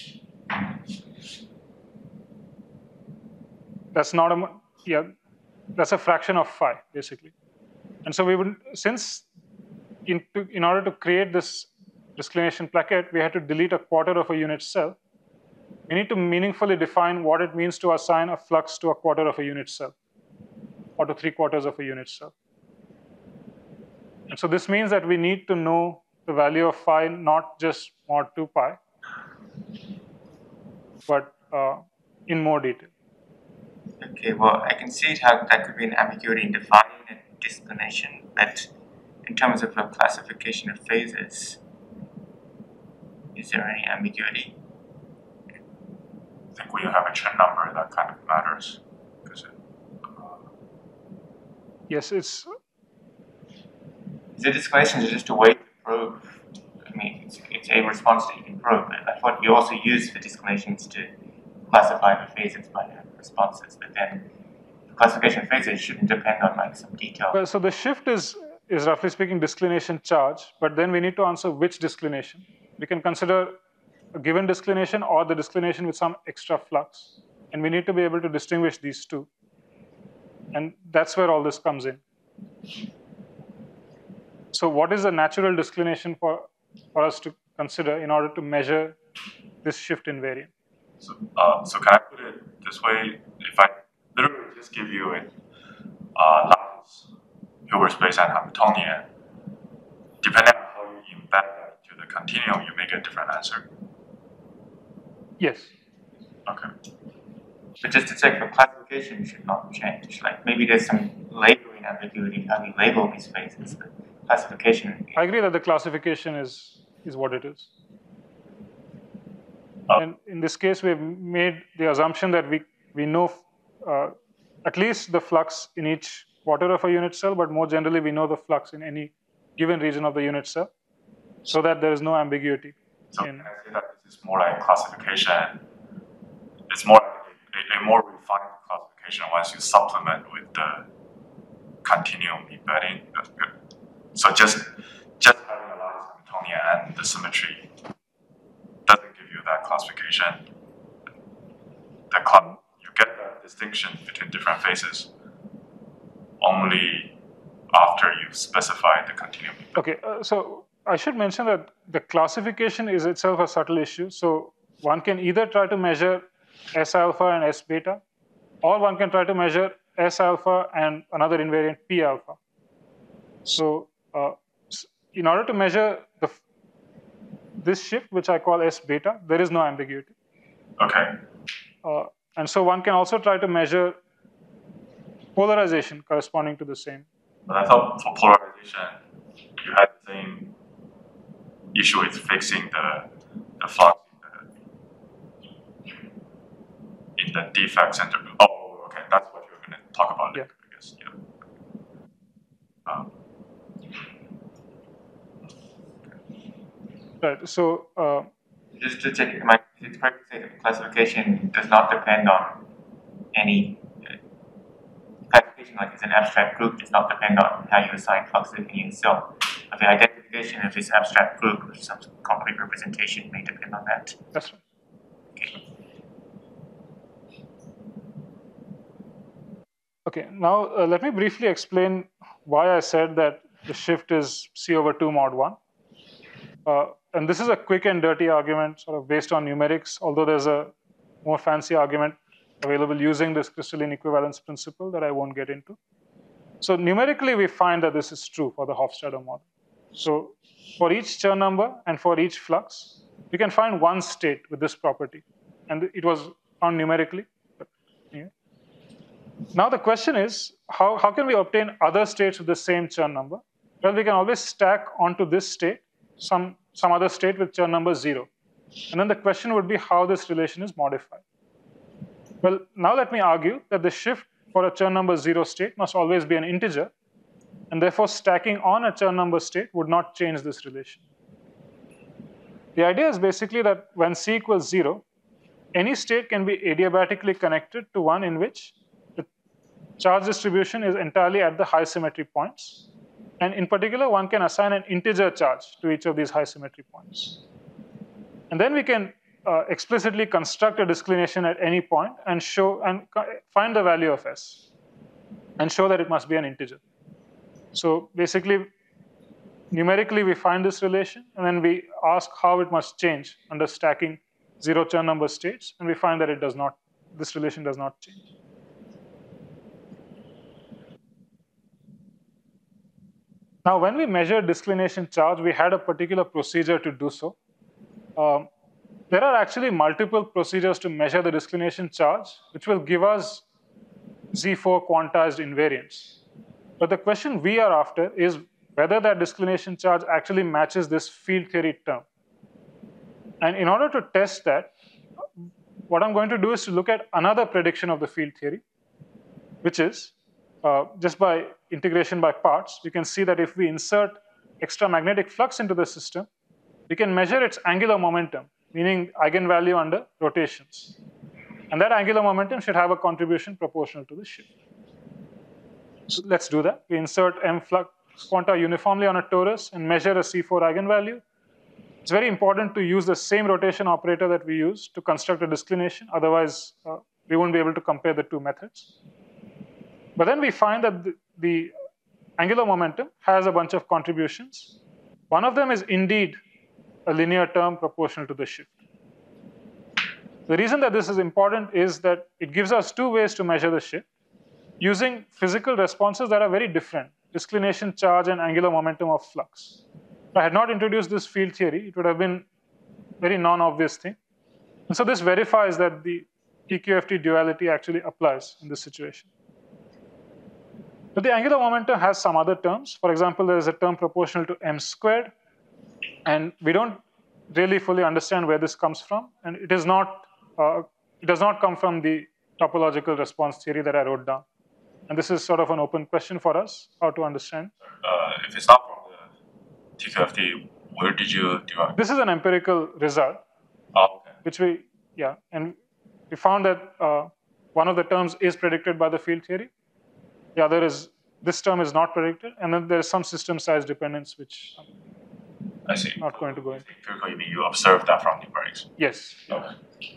that's not a yeah that's a fraction of phi basically. And so we would, since in to, in order to create this disclination plaquette, we had to delete a quarter of a unit cell. We need to meaningfully define what it means to assign a flux to a quarter of a unit cell, or to three quarters of a unit cell. And so this means that we need to know the value of phi, not just mod two pi, but uh, in more detail. Okay, well, I can see how that could be an ambiguity in defining a disclination, but in terms of a classification of phases, is there any ambiguity? I think when you have a Chen number, that kind of matters. Because it, uh, Yes, it's The disclination is just a way to probe. I mean, it's, it's a response that you can probe. But I thought you also use the disclinations to classify the phases by the responses, but then the classification of phases shouldn't depend on like some detail. well, so the shift is is roughly speaking disclination charge, but then we need to answer which disclination. We can consider a given disclination or the disclination with some extra flux, and we need to be able to distinguish these two. And that's where all this comes in. So what is the natural disclination for, for us to consider in order to measure this shift invariant? so, uh, so can I put it this way? If I literally just give you a uh, lattice Hilbert space and Hamiltonian, depending on how you embed that into the continuum, you may get a different answer. Yes. Okay. But just to check, the classification should not change. Like maybe there's some labeling ambiguity how you label these phases, but classification. I agree that the classification is, is what it is. Oh. And in this case, we've made the assumption that we, we know uh, at least the flux in each quarter of a unit cell, but more generally, we know the flux in any given region of the unit cell, so that there is no ambiguity. So in, can I say that this is more like classification? It's more like a, a more refined classification once you supplement with the continuum embedding. So just just having a lattice Hamiltonian and the symmetry doesn't give you that classification. The cl- you get that distinction between different phases only after you specify the continuum. Okay, uh, so I should mention that the classification is itself a subtle issue. So one can either try to measure S alpha and S beta, or one can try to measure S alpha and another invariant P alpha. So uh, in order to measure the, this shift, which I call S beta, there is no ambiguity. Okay. Uh, and so one can also try to measure polarization corresponding to the same. But I thought for polarization, you had the same issue with fixing the, the flux in the, in the defect center. Oh, okay, that's what you're going to talk about later, Yeah. I guess. Yeah. Um, Right. So uh, Just to check, am I, it's correct to say that classification does not depend on any uh, classification, like it's an abstract group, does not depend on how you assign fluxes in itself. But the identification of this abstract group with some concrete representation may depend on that. that's right. Okay. Okay, now uh, let me briefly explain why I said that the shift is C over two mod one. Uh, and this is a quick and dirty argument sort of based on numerics, although there's a more fancy argument available using this crystalline equivalence principle that I won't get into. So numerically, we find that this is true for the Hofstadter model. So for each Chern number and for each flux, we can find one state with this property. And it was found numerically. But, yeah. Now the question is, how, how can we obtain other states with the same Chern number? Well, we can always stack onto this state some, some other state with Chern number zero. And then the question would be how this relation is modified. Well, now let me argue that the shift for a Chern number zero state must always be an integer, and therefore stacking on a Chern number state would not change this relation. The idea is basically that when C equals zero, any state can be adiabatically connected to one in which the charge distribution is entirely at the high symmetry points. And in particular, one can assign an integer charge to each of these high symmetry points. And then we can uh, explicitly construct a disclination at any point and show and find the value of S and show that it must be an integer. So basically, numerically, we find this relation, and then we ask how it must change under stacking zero Chern number states, and we find that it does not, this relation does not change. Now, when we measure disclination charge, we had a particular procedure to do so. Um, there are actually multiple procedures to measure the disclination charge, which will give us Z four quantized invariants. But the question we are after is whether that disclination charge actually matches this field theory term. And in order to test that, what I'm going to do is to look at another prediction of the field theory, which is uh, just by integration by parts, we can see that if we insert extra magnetic flux into the system, we can measure its angular momentum, meaning eigenvalue under rotations. And that angular momentum should have a contribution proportional to the shift. So let's do that. We insert M flux quanta uniformly on a torus and measure a C four eigenvalue. It's very important to use the same rotation operator that we use to construct a disclination. Otherwise, uh, we won't be able to compare the two methods. But then we find that the, the angular momentum has a bunch of contributions. One of them is indeed a linear term proportional to the shift. The reason that this is important is that it gives us two ways to measure the shift using physical responses that are very different, disclination charge and angular momentum of flux. If I had not introduced this field theory, it would have been a very non-obvious thing. And so this verifies that the T Q F T duality actually applies in this situation. But the angular momentum has some other terms. For example, there is a term proportional to m squared, and we don't really fully understand where this comes from, and it is not, uh, it does not come from the topological response theory that I wrote down. And this is sort of an open question for us, how to understand. Uh, if it's not from the T Q F T, where did you derive? This is an empirical result, Oh, okay. which we, yeah, and we found that uh, one of the terms is predicted by the field theory. The other is this term is not predicted, and then there is some system size dependence, which I see. I'm not going to go into. Empirically, you observe that from numerics. Yes. Okay.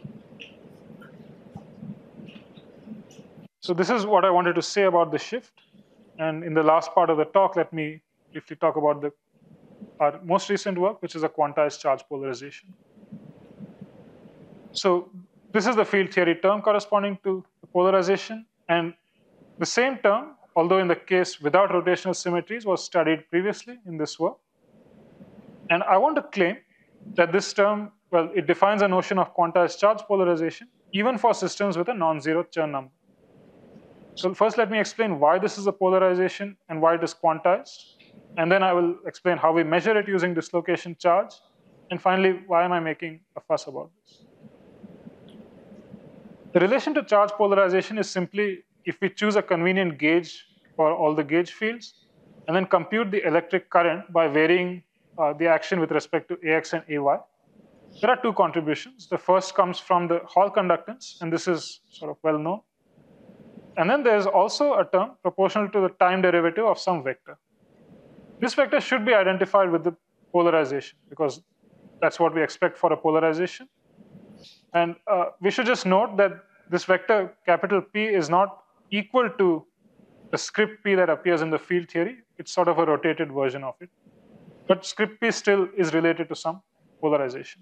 So this is what I wanted to say about the shift. And in the last part of the talk, let me briefly talk about the, our most recent work, which is a quantized charge polarization. So this is the field theory term corresponding to the polarization. And the same term, although in the case without rotational symmetries, was studied previously in this work. And I want to claim that this term, well, it defines a notion of quantized charge polarization, even for systems with a non-zero Chern number. So first, let me explain why this is a polarization and why it is quantized. And then I will explain how we measure it using dislocation charge. And finally, why am I making a fuss about this? The relation to charge polarization is simply if we choose a convenient gauge for all the gauge fields, and then compute the electric current by varying uh, the action with respect to A X and A Y. There are two contributions. The first comes from the Hall conductance, and this is sort of well known. And then there's also a term proportional to the time derivative of some vector. This vector should be identified with the polarization, because that's what we expect for a polarization. And uh, we should just note that this vector, capital P, is not equal to the script P that appears in the field theory. It's sort of a rotated version of it. But script P still is related to some polarization.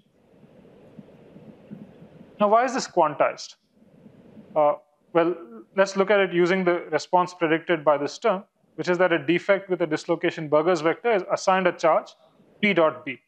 Now, why is this quantized? Uh, well, let's look at it using the response predicted by this term, which is that a defect with a dislocation Burgers vector is assigned a charge P dot B.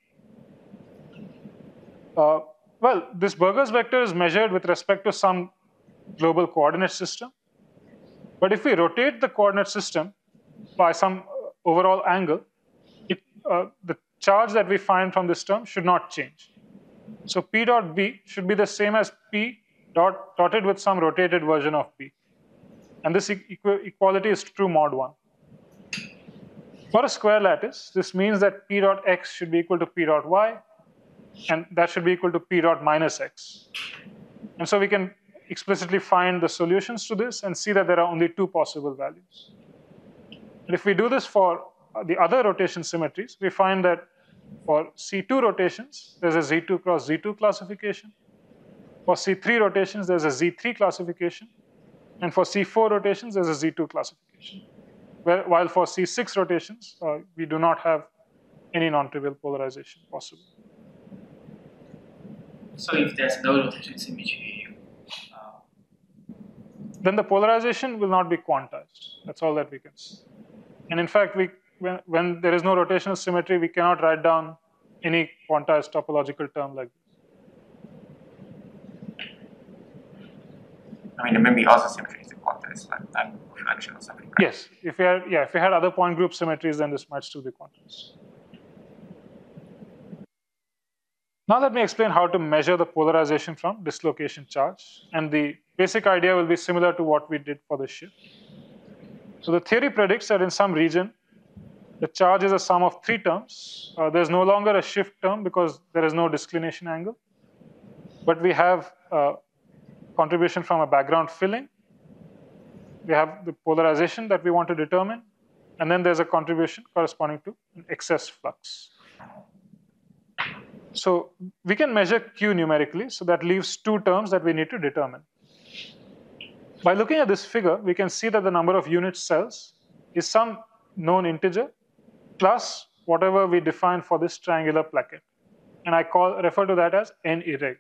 Uh, well, this Burgers vector is measured with respect to some global coordinate system. But if we rotate the coordinate system by some overall angle, it, uh, the charge that we find from this term should not change. So P dot B should be the same as P dot dotted with some rotated version of B. And this equ equality is true mod one. For a square lattice, this means that P dot X should be equal to P dot Y, and that should be equal to P dot minus X. And so we can explicitly find the solutions to this and see that there are only two possible values. And if we do this for the other rotation symmetries, we find that for C two rotations, there's a Z two cross Z two classification. For C three rotations, there's a Z three classification. And for C four rotations, there's a Z two classification. Where, while for C six rotations, uh, we do not have any non-trivial polarization possible. So if there's no rotation symmetry, uh, then the polarization will not be quantized. That's all that we can see. And in fact, we, when, when there is no rotational symmetry, we cannot write down any quantized topological term like this. I mean, there may be also symmetries in quantized, like like reflection or something. Right? Yes, if we had, yeah, if we had other point group symmetries, then this might still be quantized. Now let me explain how to measure the polarization from dislocation charge. And the basic idea will be similar to what we did for the shift. So the theory predicts that in some region, the charge is a sum of three terms. Uh, there's no longer a shift term because there is no disclination angle. But we have uh, contribution from a background filling. We have the polarization that we want to determine. And then there's a contribution corresponding to an excess flux. So we can measure Q numerically, so that leaves two terms that we need to determine. By looking at this figure, we can see that the number of unit cells is some known integer plus whatever we define for this triangular placket. And I call refer to that as n irreg.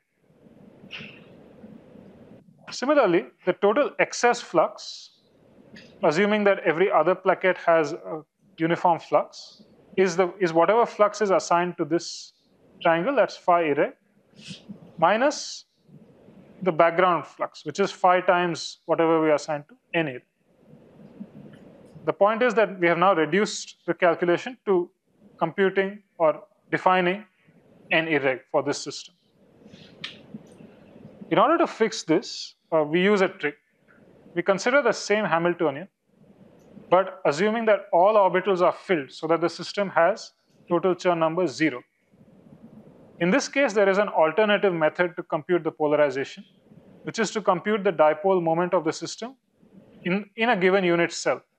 Similarly, the total excess flux, assuming that every other placket has a uniform flux, is, the, is whatever flux is assigned to this triangle, that's phi irreg, minus the background flux, which is phi times whatever we assign to n irreg. The point is that we have now reduced the calculation to computing or defining n irreg for this system. In order to fix this, uh, we use a trick. We consider the same Hamiltonian, but assuming that all orbitals are filled so that the system has total Chern number zero. In this case, there is an alternative method to compute the polarization, which is to compute the dipole moment of the system in, in a given unit cell.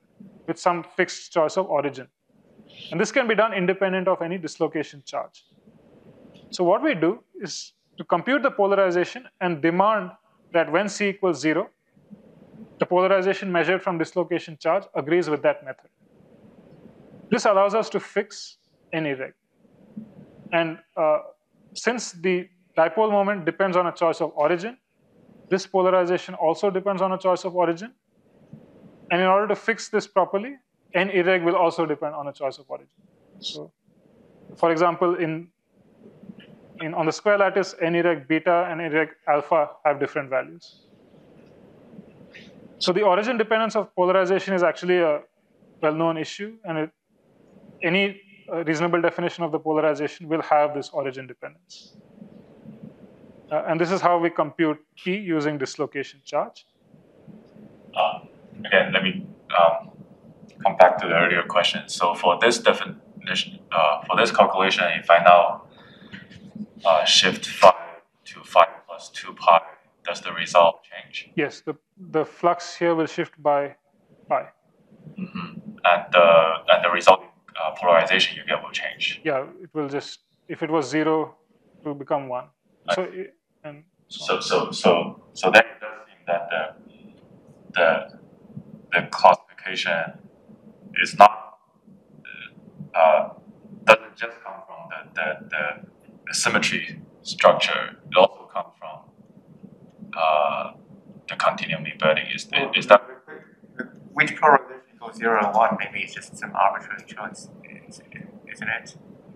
with some fixed choice of origin. And this can be done independent of any dislocation charge. So what we do is to compute the polarization and demand that when C equals zero, the polarization measured from dislocation charge agrees with that method. This allows us to fix any reg. And uh, since the dipole moment depends on a choice of origin, this polarization also depends on a choice of origin. And in order to fix this properly, n irreg will also depend on a choice of origin. So, for example, in, in on the square lattice, n irreg beta and irreg alpha have different values. So the origin dependence of polarization is actually a well-known issue, and it, any uh, reasonable definition of the polarization will have this origin dependence. Uh, and this is how we compute P using dislocation charge. Uh, again, let me um, come back to the earlier question. So for this definition, uh, for this calculation, if I now uh, shift phi to phi plus two pi, does the result change? Yes, the, the flux here will shift by pi. Mm-hmm. And the and the resulting uh, polarization you get will change. Yeah, it will just, if it was zero, it will become one. So it, and so so so so that does mean that the the the classification is not uh, doesn't just come from the the, the, the symmetry structure. It also comes from uh, the continuum embedding. Is is that which polarization equals zero and one? Maybe it's just some arbitrary choice, isn't it?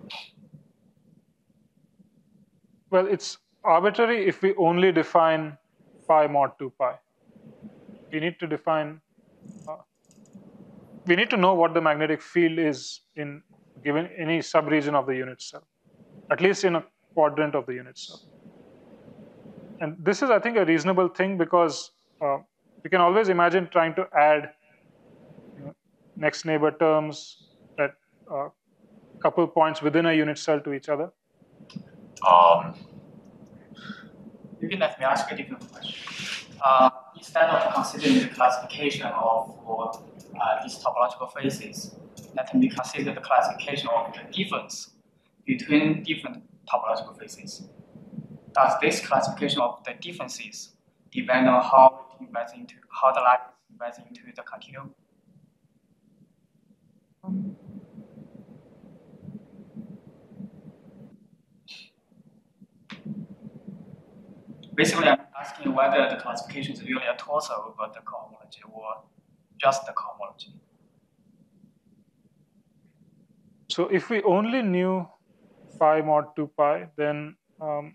Well, it's arbitrary if we only define phi mod two pi. We need to define, uh, we need to know what the magnetic field is in given any subregion of the unit cell, at least in a quadrant of the unit cell. And this is, I think, a reasonable thing because uh, we can always imagine trying to add you know, next neighbor terms that uh, couple points within a unit cell to each other. um, Maybe let me ask a different question. Uh, instead of considering the classification of uh, these topological phases, let me consider the classification of the difference between different topological phases. Does this classification of the differences depend on how it embeds into how the lattice embeds into the continuum? Basically, I'm asking whether the classification is really a torso over the cohomology or just the cohomology. So if we only knew phi mod two pi, then um,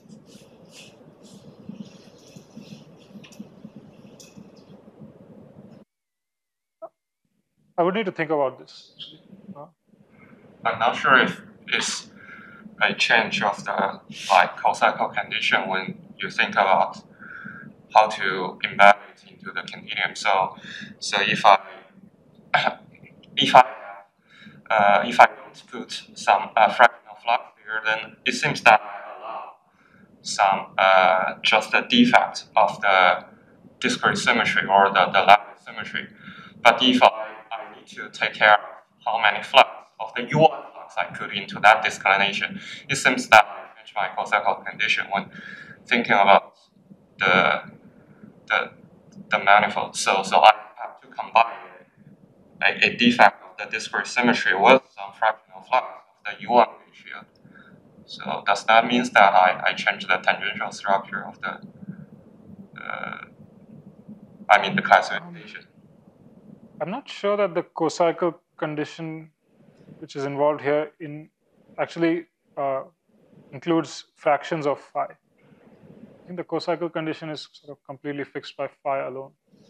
I would need to think about this. Uh, I'm not sure if it's a change of the like co-cycle condition when you think about how to embed it into the continuum. So, so if I if I uh, if I don't put some uh, fractional flux here, then it seems that I allow some uh, just a defect of the discrete symmetry or the, the lattice symmetry. But if I, I need to take care of how many flux of the U one flux I put into that declination, it seems that I change my co-cycle condition when thinking about the the the manifold. So so I have to combine a, a defect of the discrete symmetry with some fractional flux of the U one ratio. So does that mean that I, I change the tangential structure of the uh, I mean the classification? I'm not sure that the co-cycle condition which is involved here in actually uh, includes fractions of phi. I think the co-cycle condition is sort of completely fixed by phi alone.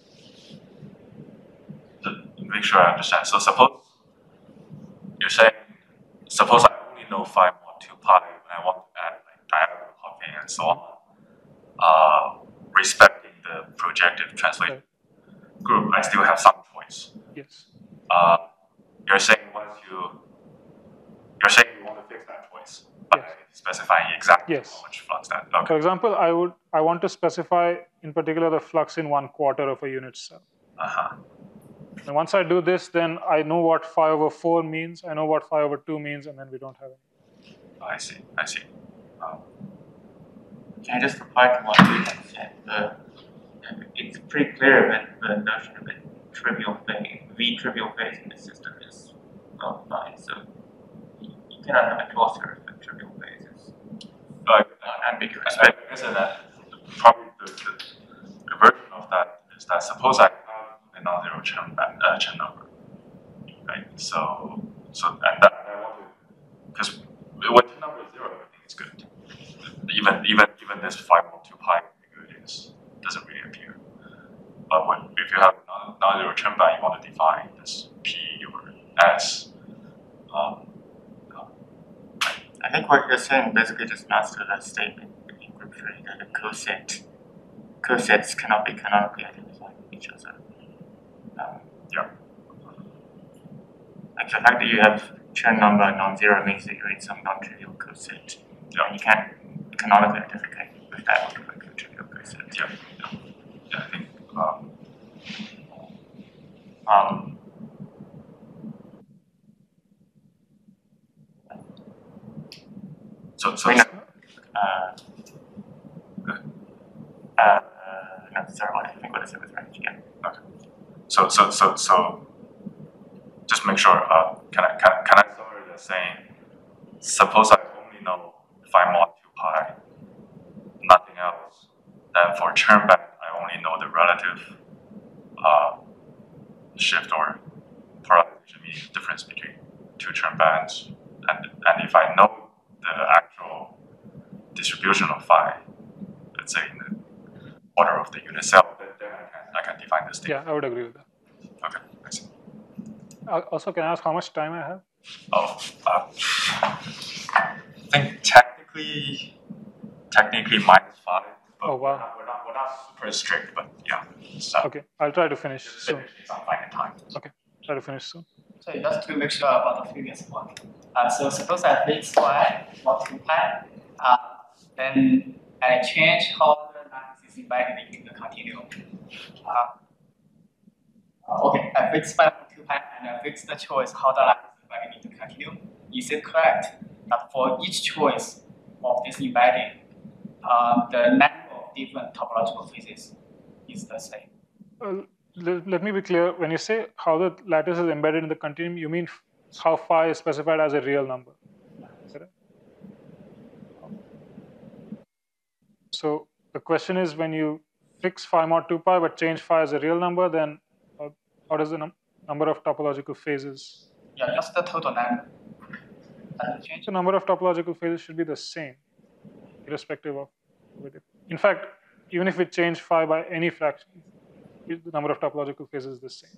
To make sure I understand. So suppose you're saying, suppose I only know phi mod two pi and I want to add like diagonal hopping and so on, uh, respecting the projective translation Right. group, I still have some choice. Yes. Uh, you're saying once you, you're saying you want to fix that choice by Yes. specifying exactly Yes. how much flux that. Okay. For example, I would I want to specify in particular the flux in one quarter of a unit cell. Uh huh. And once I do this, then I know what phi over four means, I know what phi over two means, and then we don't have any. I see, I see. Um, Can I just reply to what you had said? Uh, it's pretty clear that the notion of a trivial phase, V trivial phase in the system is well defined. So you, you cannot have a cluster of trivial phases. but Ambiguous. I, I guess that probably the, the, the version of that is that suppose I have a non-zero Chen, ba- uh, Chen number, right? So, so and that I want to, because when Chen number is zero, everything is good. Even even even this five point two pi good is doesn't really appear. But when if you have non- non-zero Chen band, you want to define this P or S. Um, um, I think what you're saying basically just master that statement in group theory that the coset cosets cannot be canonically identified with each other. Um, yeah. like the fact that you have Chen number non-zero means that you're in some non-trivial coset. Yeah. You can't canonically identify with that particular trivial coset. Yeah, yeah, yeah. I think. Um, Um, so so. Wait, no. Uh, uh, no, sorry, what I think what I said was right. Yeah. Okay. So so so so. Just make sure. Uh, can I can, can I summarize as saying, suppose I only know phi mod two pi, nothing else. Then for Chern band, I only know the relative uh, shift or polarization, meaning difference between two Chern bands. And and if I know the actual distribution of phi, let's say in the order of the unit cell, then, then I can I can define this thing. Yeah, I would agree with that. Okay, I see. Uh, Also, can I ask how much time I have? Oh, uh, I think technically, technically minus five. But Oh, wow. We're not, we're not, we're not super strict, but yeah. So Okay, I'll try to finish soon. It's on finding time. Okay, try to finish soon. So just to make sure about the previous one. Uh, so suppose I fix y mod two pi, uh, then I change how the lattice is embedded in the continuum. Uh, okay, I fix y mod two pi and I fix the choice how the lattice is embedded in the continuum. Is it correct that for each choice of this embedding, uh, the number of different topological phases is the same? Uh, let, let me be clear. When you say how the lattice is embedded in the continuum, you mean how phi is specified as a real number. Correct? So the question is, when you fix phi mod two pi but change phi as a real number, then uh, what is the num number of topological phases? Yeah, just the total number. Does it change? The number of topological phases should be the same, irrespective of. In fact, even if we change phi by any fraction, the number of topological phases is the same.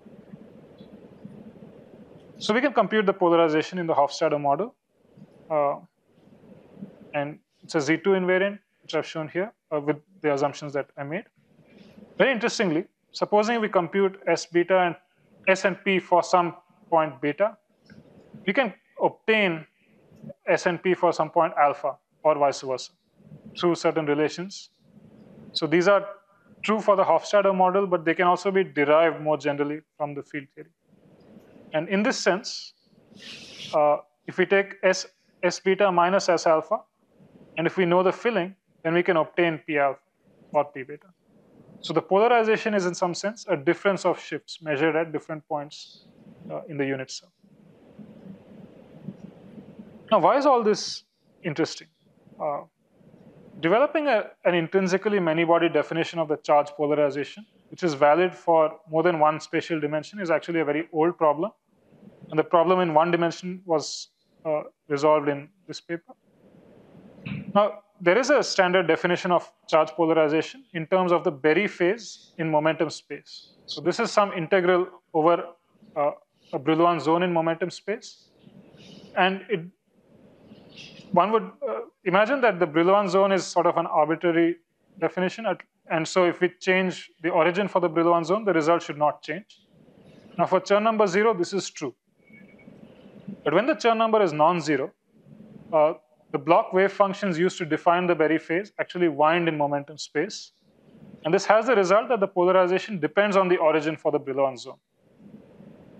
So we can compute the polarization in the Hofstadter model. Uh, and it's a Z two invariant, which I've shown here uh, with the assumptions that I made. Very interestingly, supposing we compute S beta and S and P for some point beta, we can obtain S and P for some point alpha or vice versa through certain relations. So these are true for the Hofstadter model, but they can also be derived more generally from the field theory. And in this sense, uh, if we take S, S beta minus S alpha, and if we know the filling, then we can obtain P alpha or P beta. So the polarization is in some sense a difference of shifts measured at different points uh, in the unit cell. Now, why is all this interesting? Uh, developing a, an intrinsically many-body definition of the charge polarization, which is valid for more than one spatial dimension, is actually a very old problem. And the problem in one dimension was uh, resolved in this paper. Now, there is a standard definition of charge polarization in terms of the Berry phase in momentum space. So this is some integral over uh, a Brillouin zone in momentum space. And it, one would uh, imagine that the Brillouin zone is sort of an arbitrary definition. At, and so if we change the origin for the Brillouin zone, the result should not change. Now for Chern number zero, this is true. But when the Chern number is non-zero, uh, the block wave functions used to define the Berry phase actually wind in momentum space. And this has the result that the polarization depends on the origin for the Brillouin zone.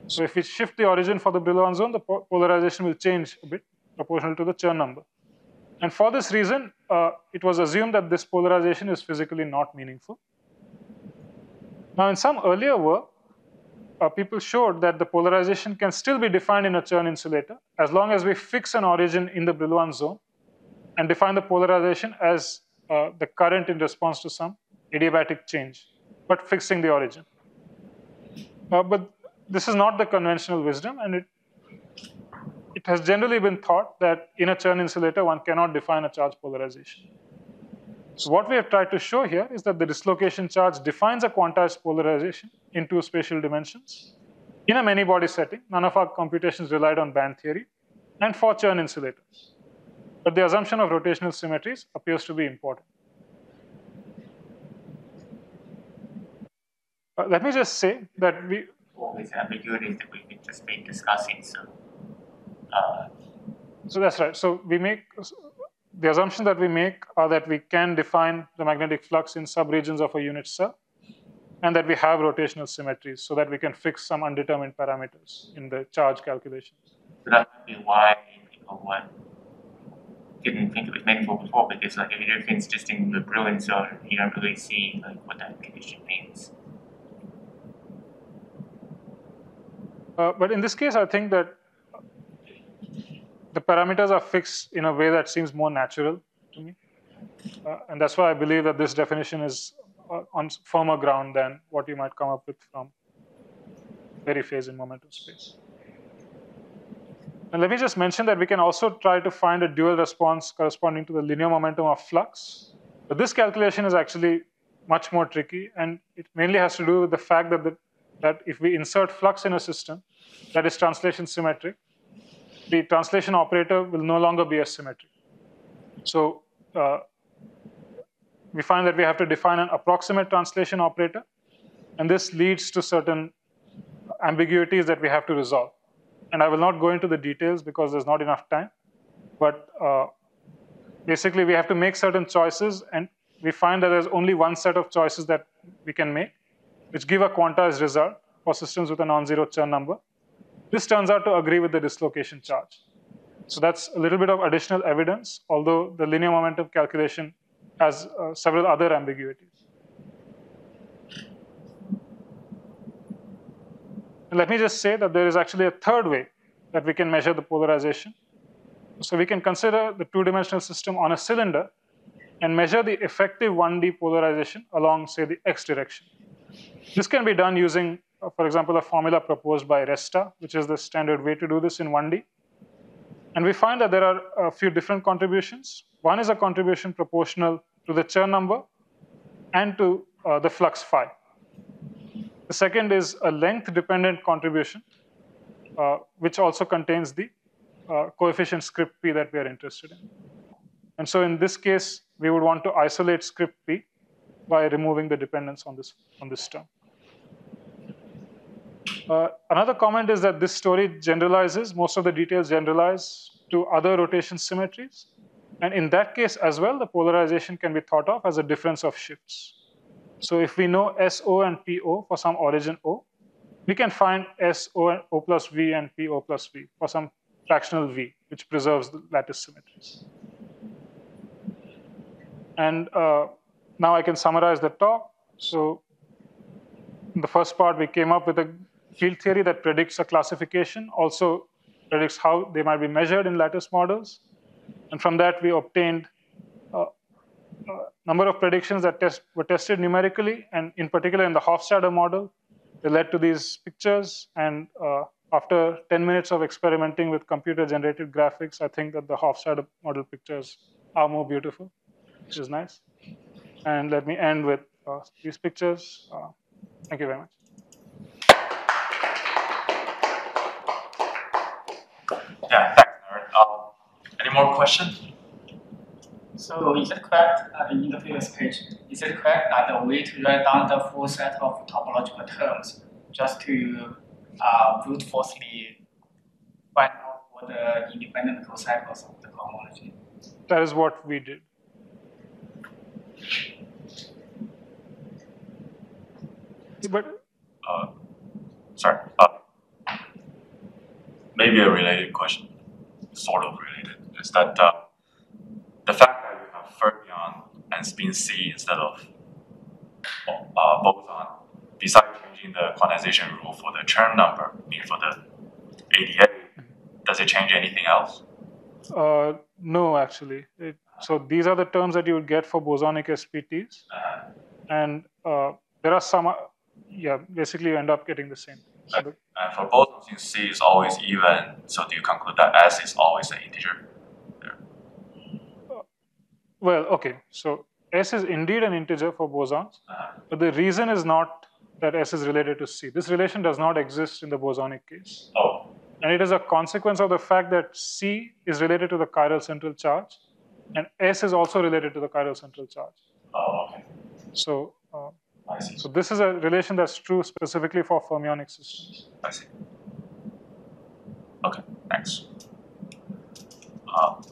So if we shift the origin for the Brillouin zone, the po polarization will change a bit proportional to the Chern number. And for this reason, uh, it was assumed that this polarization is physically not meaningful. Now, in some earlier work, uh, people showed that the polarization can still be defined in a Chern insulator as long as we fix an origin in the Brillouin zone and define the polarization as uh, the current in response to some adiabatic change, but fixing the origin. Uh, but this is not the conventional wisdom, and it, it has generally been thought that in a Chern insulator, one cannot define a charge polarization. So what we have tried to show here is that the dislocation charge defines a quantized polarization in two spatial dimensions in a many-body setting. None of our computations relied on band theory, and for Chern insulators. But the assumption of rotational symmetries appears to be important. Uh, let me just say that we... Always ambiguities that we've just been discussing, so... Uh, so that's right. So we make... The assumptions that we make are that we can define the magnetic flux in subregions of a unit cell, and that we have rotational symmetries so that we can fix some undetermined parameters in the charge calculations. So that might be why people were, didn't think it was meaningful before, because like if you do things just in the Brillouin zone, you don't really see like what that condition means. Uh, but in this case, I think that the parameters are fixed in a way that seems more natural to me. Uh, and that's why I believe that this definition is uh, on firmer ground than what you might come up with from very phase in momentum space. And let me just mention that we can also try to find a dual response corresponding to the linear momentum of flux. But this calculation is actually much more tricky, and it mainly has to do with the fact that, the, that if we insert flux in a system that is translation symmetric, the translation operator will no longer be asymmetric. So uh, we find that we have to define an approximate translation operator, and this leads to certain ambiguities that we have to resolve. And I will not go into the details because there's not enough time, but uh, basically we have to make certain choices, and we find that there's only one set of choices that we can make, which give a quantized result for systems with a non-zero Chern number. This turns out to agree with the dislocation charge. So that's a little bit of additional evidence, although the linear momentum calculation has uh, several other ambiguities. And let me just say that there is actually a third way that we can measure the polarization. So we can consider the two-dimensional system on a cylinder and measure the effective one D polarization along, say, the x direction. This can be done using, uh, for example, a formula proposed by Resta, which is the standard way to do this in one D. And we find that there are a few different contributions. One is a contribution proportional to the Chern number and to uh, the flux phi. The second is a length-dependent contribution, uh, which also contains the uh, coefficient script p that we are interested in. And so in this case, we would want to isolate script p by removing the dependence on this, on this term. Uh, another comment is that this story generalizes, most of the details generalize to other rotation symmetries. And in that case as well, the polarization can be thought of as a difference of shifts. So if we know S O and P O for some origin O, we can find S O and O plus V and P O plus V for some fractional V, which preserves the lattice symmetries. And uh, now I can summarize the talk. So in the first part, we came up with a field theory that predicts a classification, also predicts how they might be measured in lattice models. And from that, we obtained a number of predictions that test, were tested numerically, and in particular in the Hofstadter model, they led to these pictures. And uh, after ten minutes of experimenting with computer-generated graphics, I think that the Hofstadter model pictures are more beautiful, which is nice. And let me end with uh, these pictures. Uh, thank you very much. Yeah, thanks, Aaron. Um, any more questions? So is it correct, uh, in the previous page, is it correct that the way to write down the full set of topological terms just to uh, brute forcefully find out what the independent cocycles of the cohomology? That is what we did. But Uh, sorry. Uh, maybe a related question, sort of related, is that uh, the fact that you have fermion and spin C instead of uh, boson, besides changing the quantization rule for the Chern number, I mean for the A D A, does it change anything else? Uh, no, actually. It, so these are the terms that you would get for bosonic S P Ts. Uh, And uh, there are some, uh, yeah, basically you end up getting the same. So the, and for boson, since C is always even, so do you conclude that S is always an integer? well, okay. So S is indeed an integer for bosons, Uh, but the reason is not that S is related to C. This relation does not exist in the bosonic case. oh, And it is a consequence of the fact that C is related to the chiral central charge, and S is also related to the chiral central charge. oh, okay. So, uh, I see. so this is a relation that's true specifically for fermionic systems. I see. Okay, thanks. Um,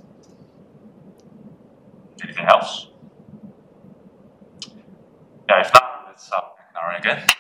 anything else? Yeah, if not, let's uh, again.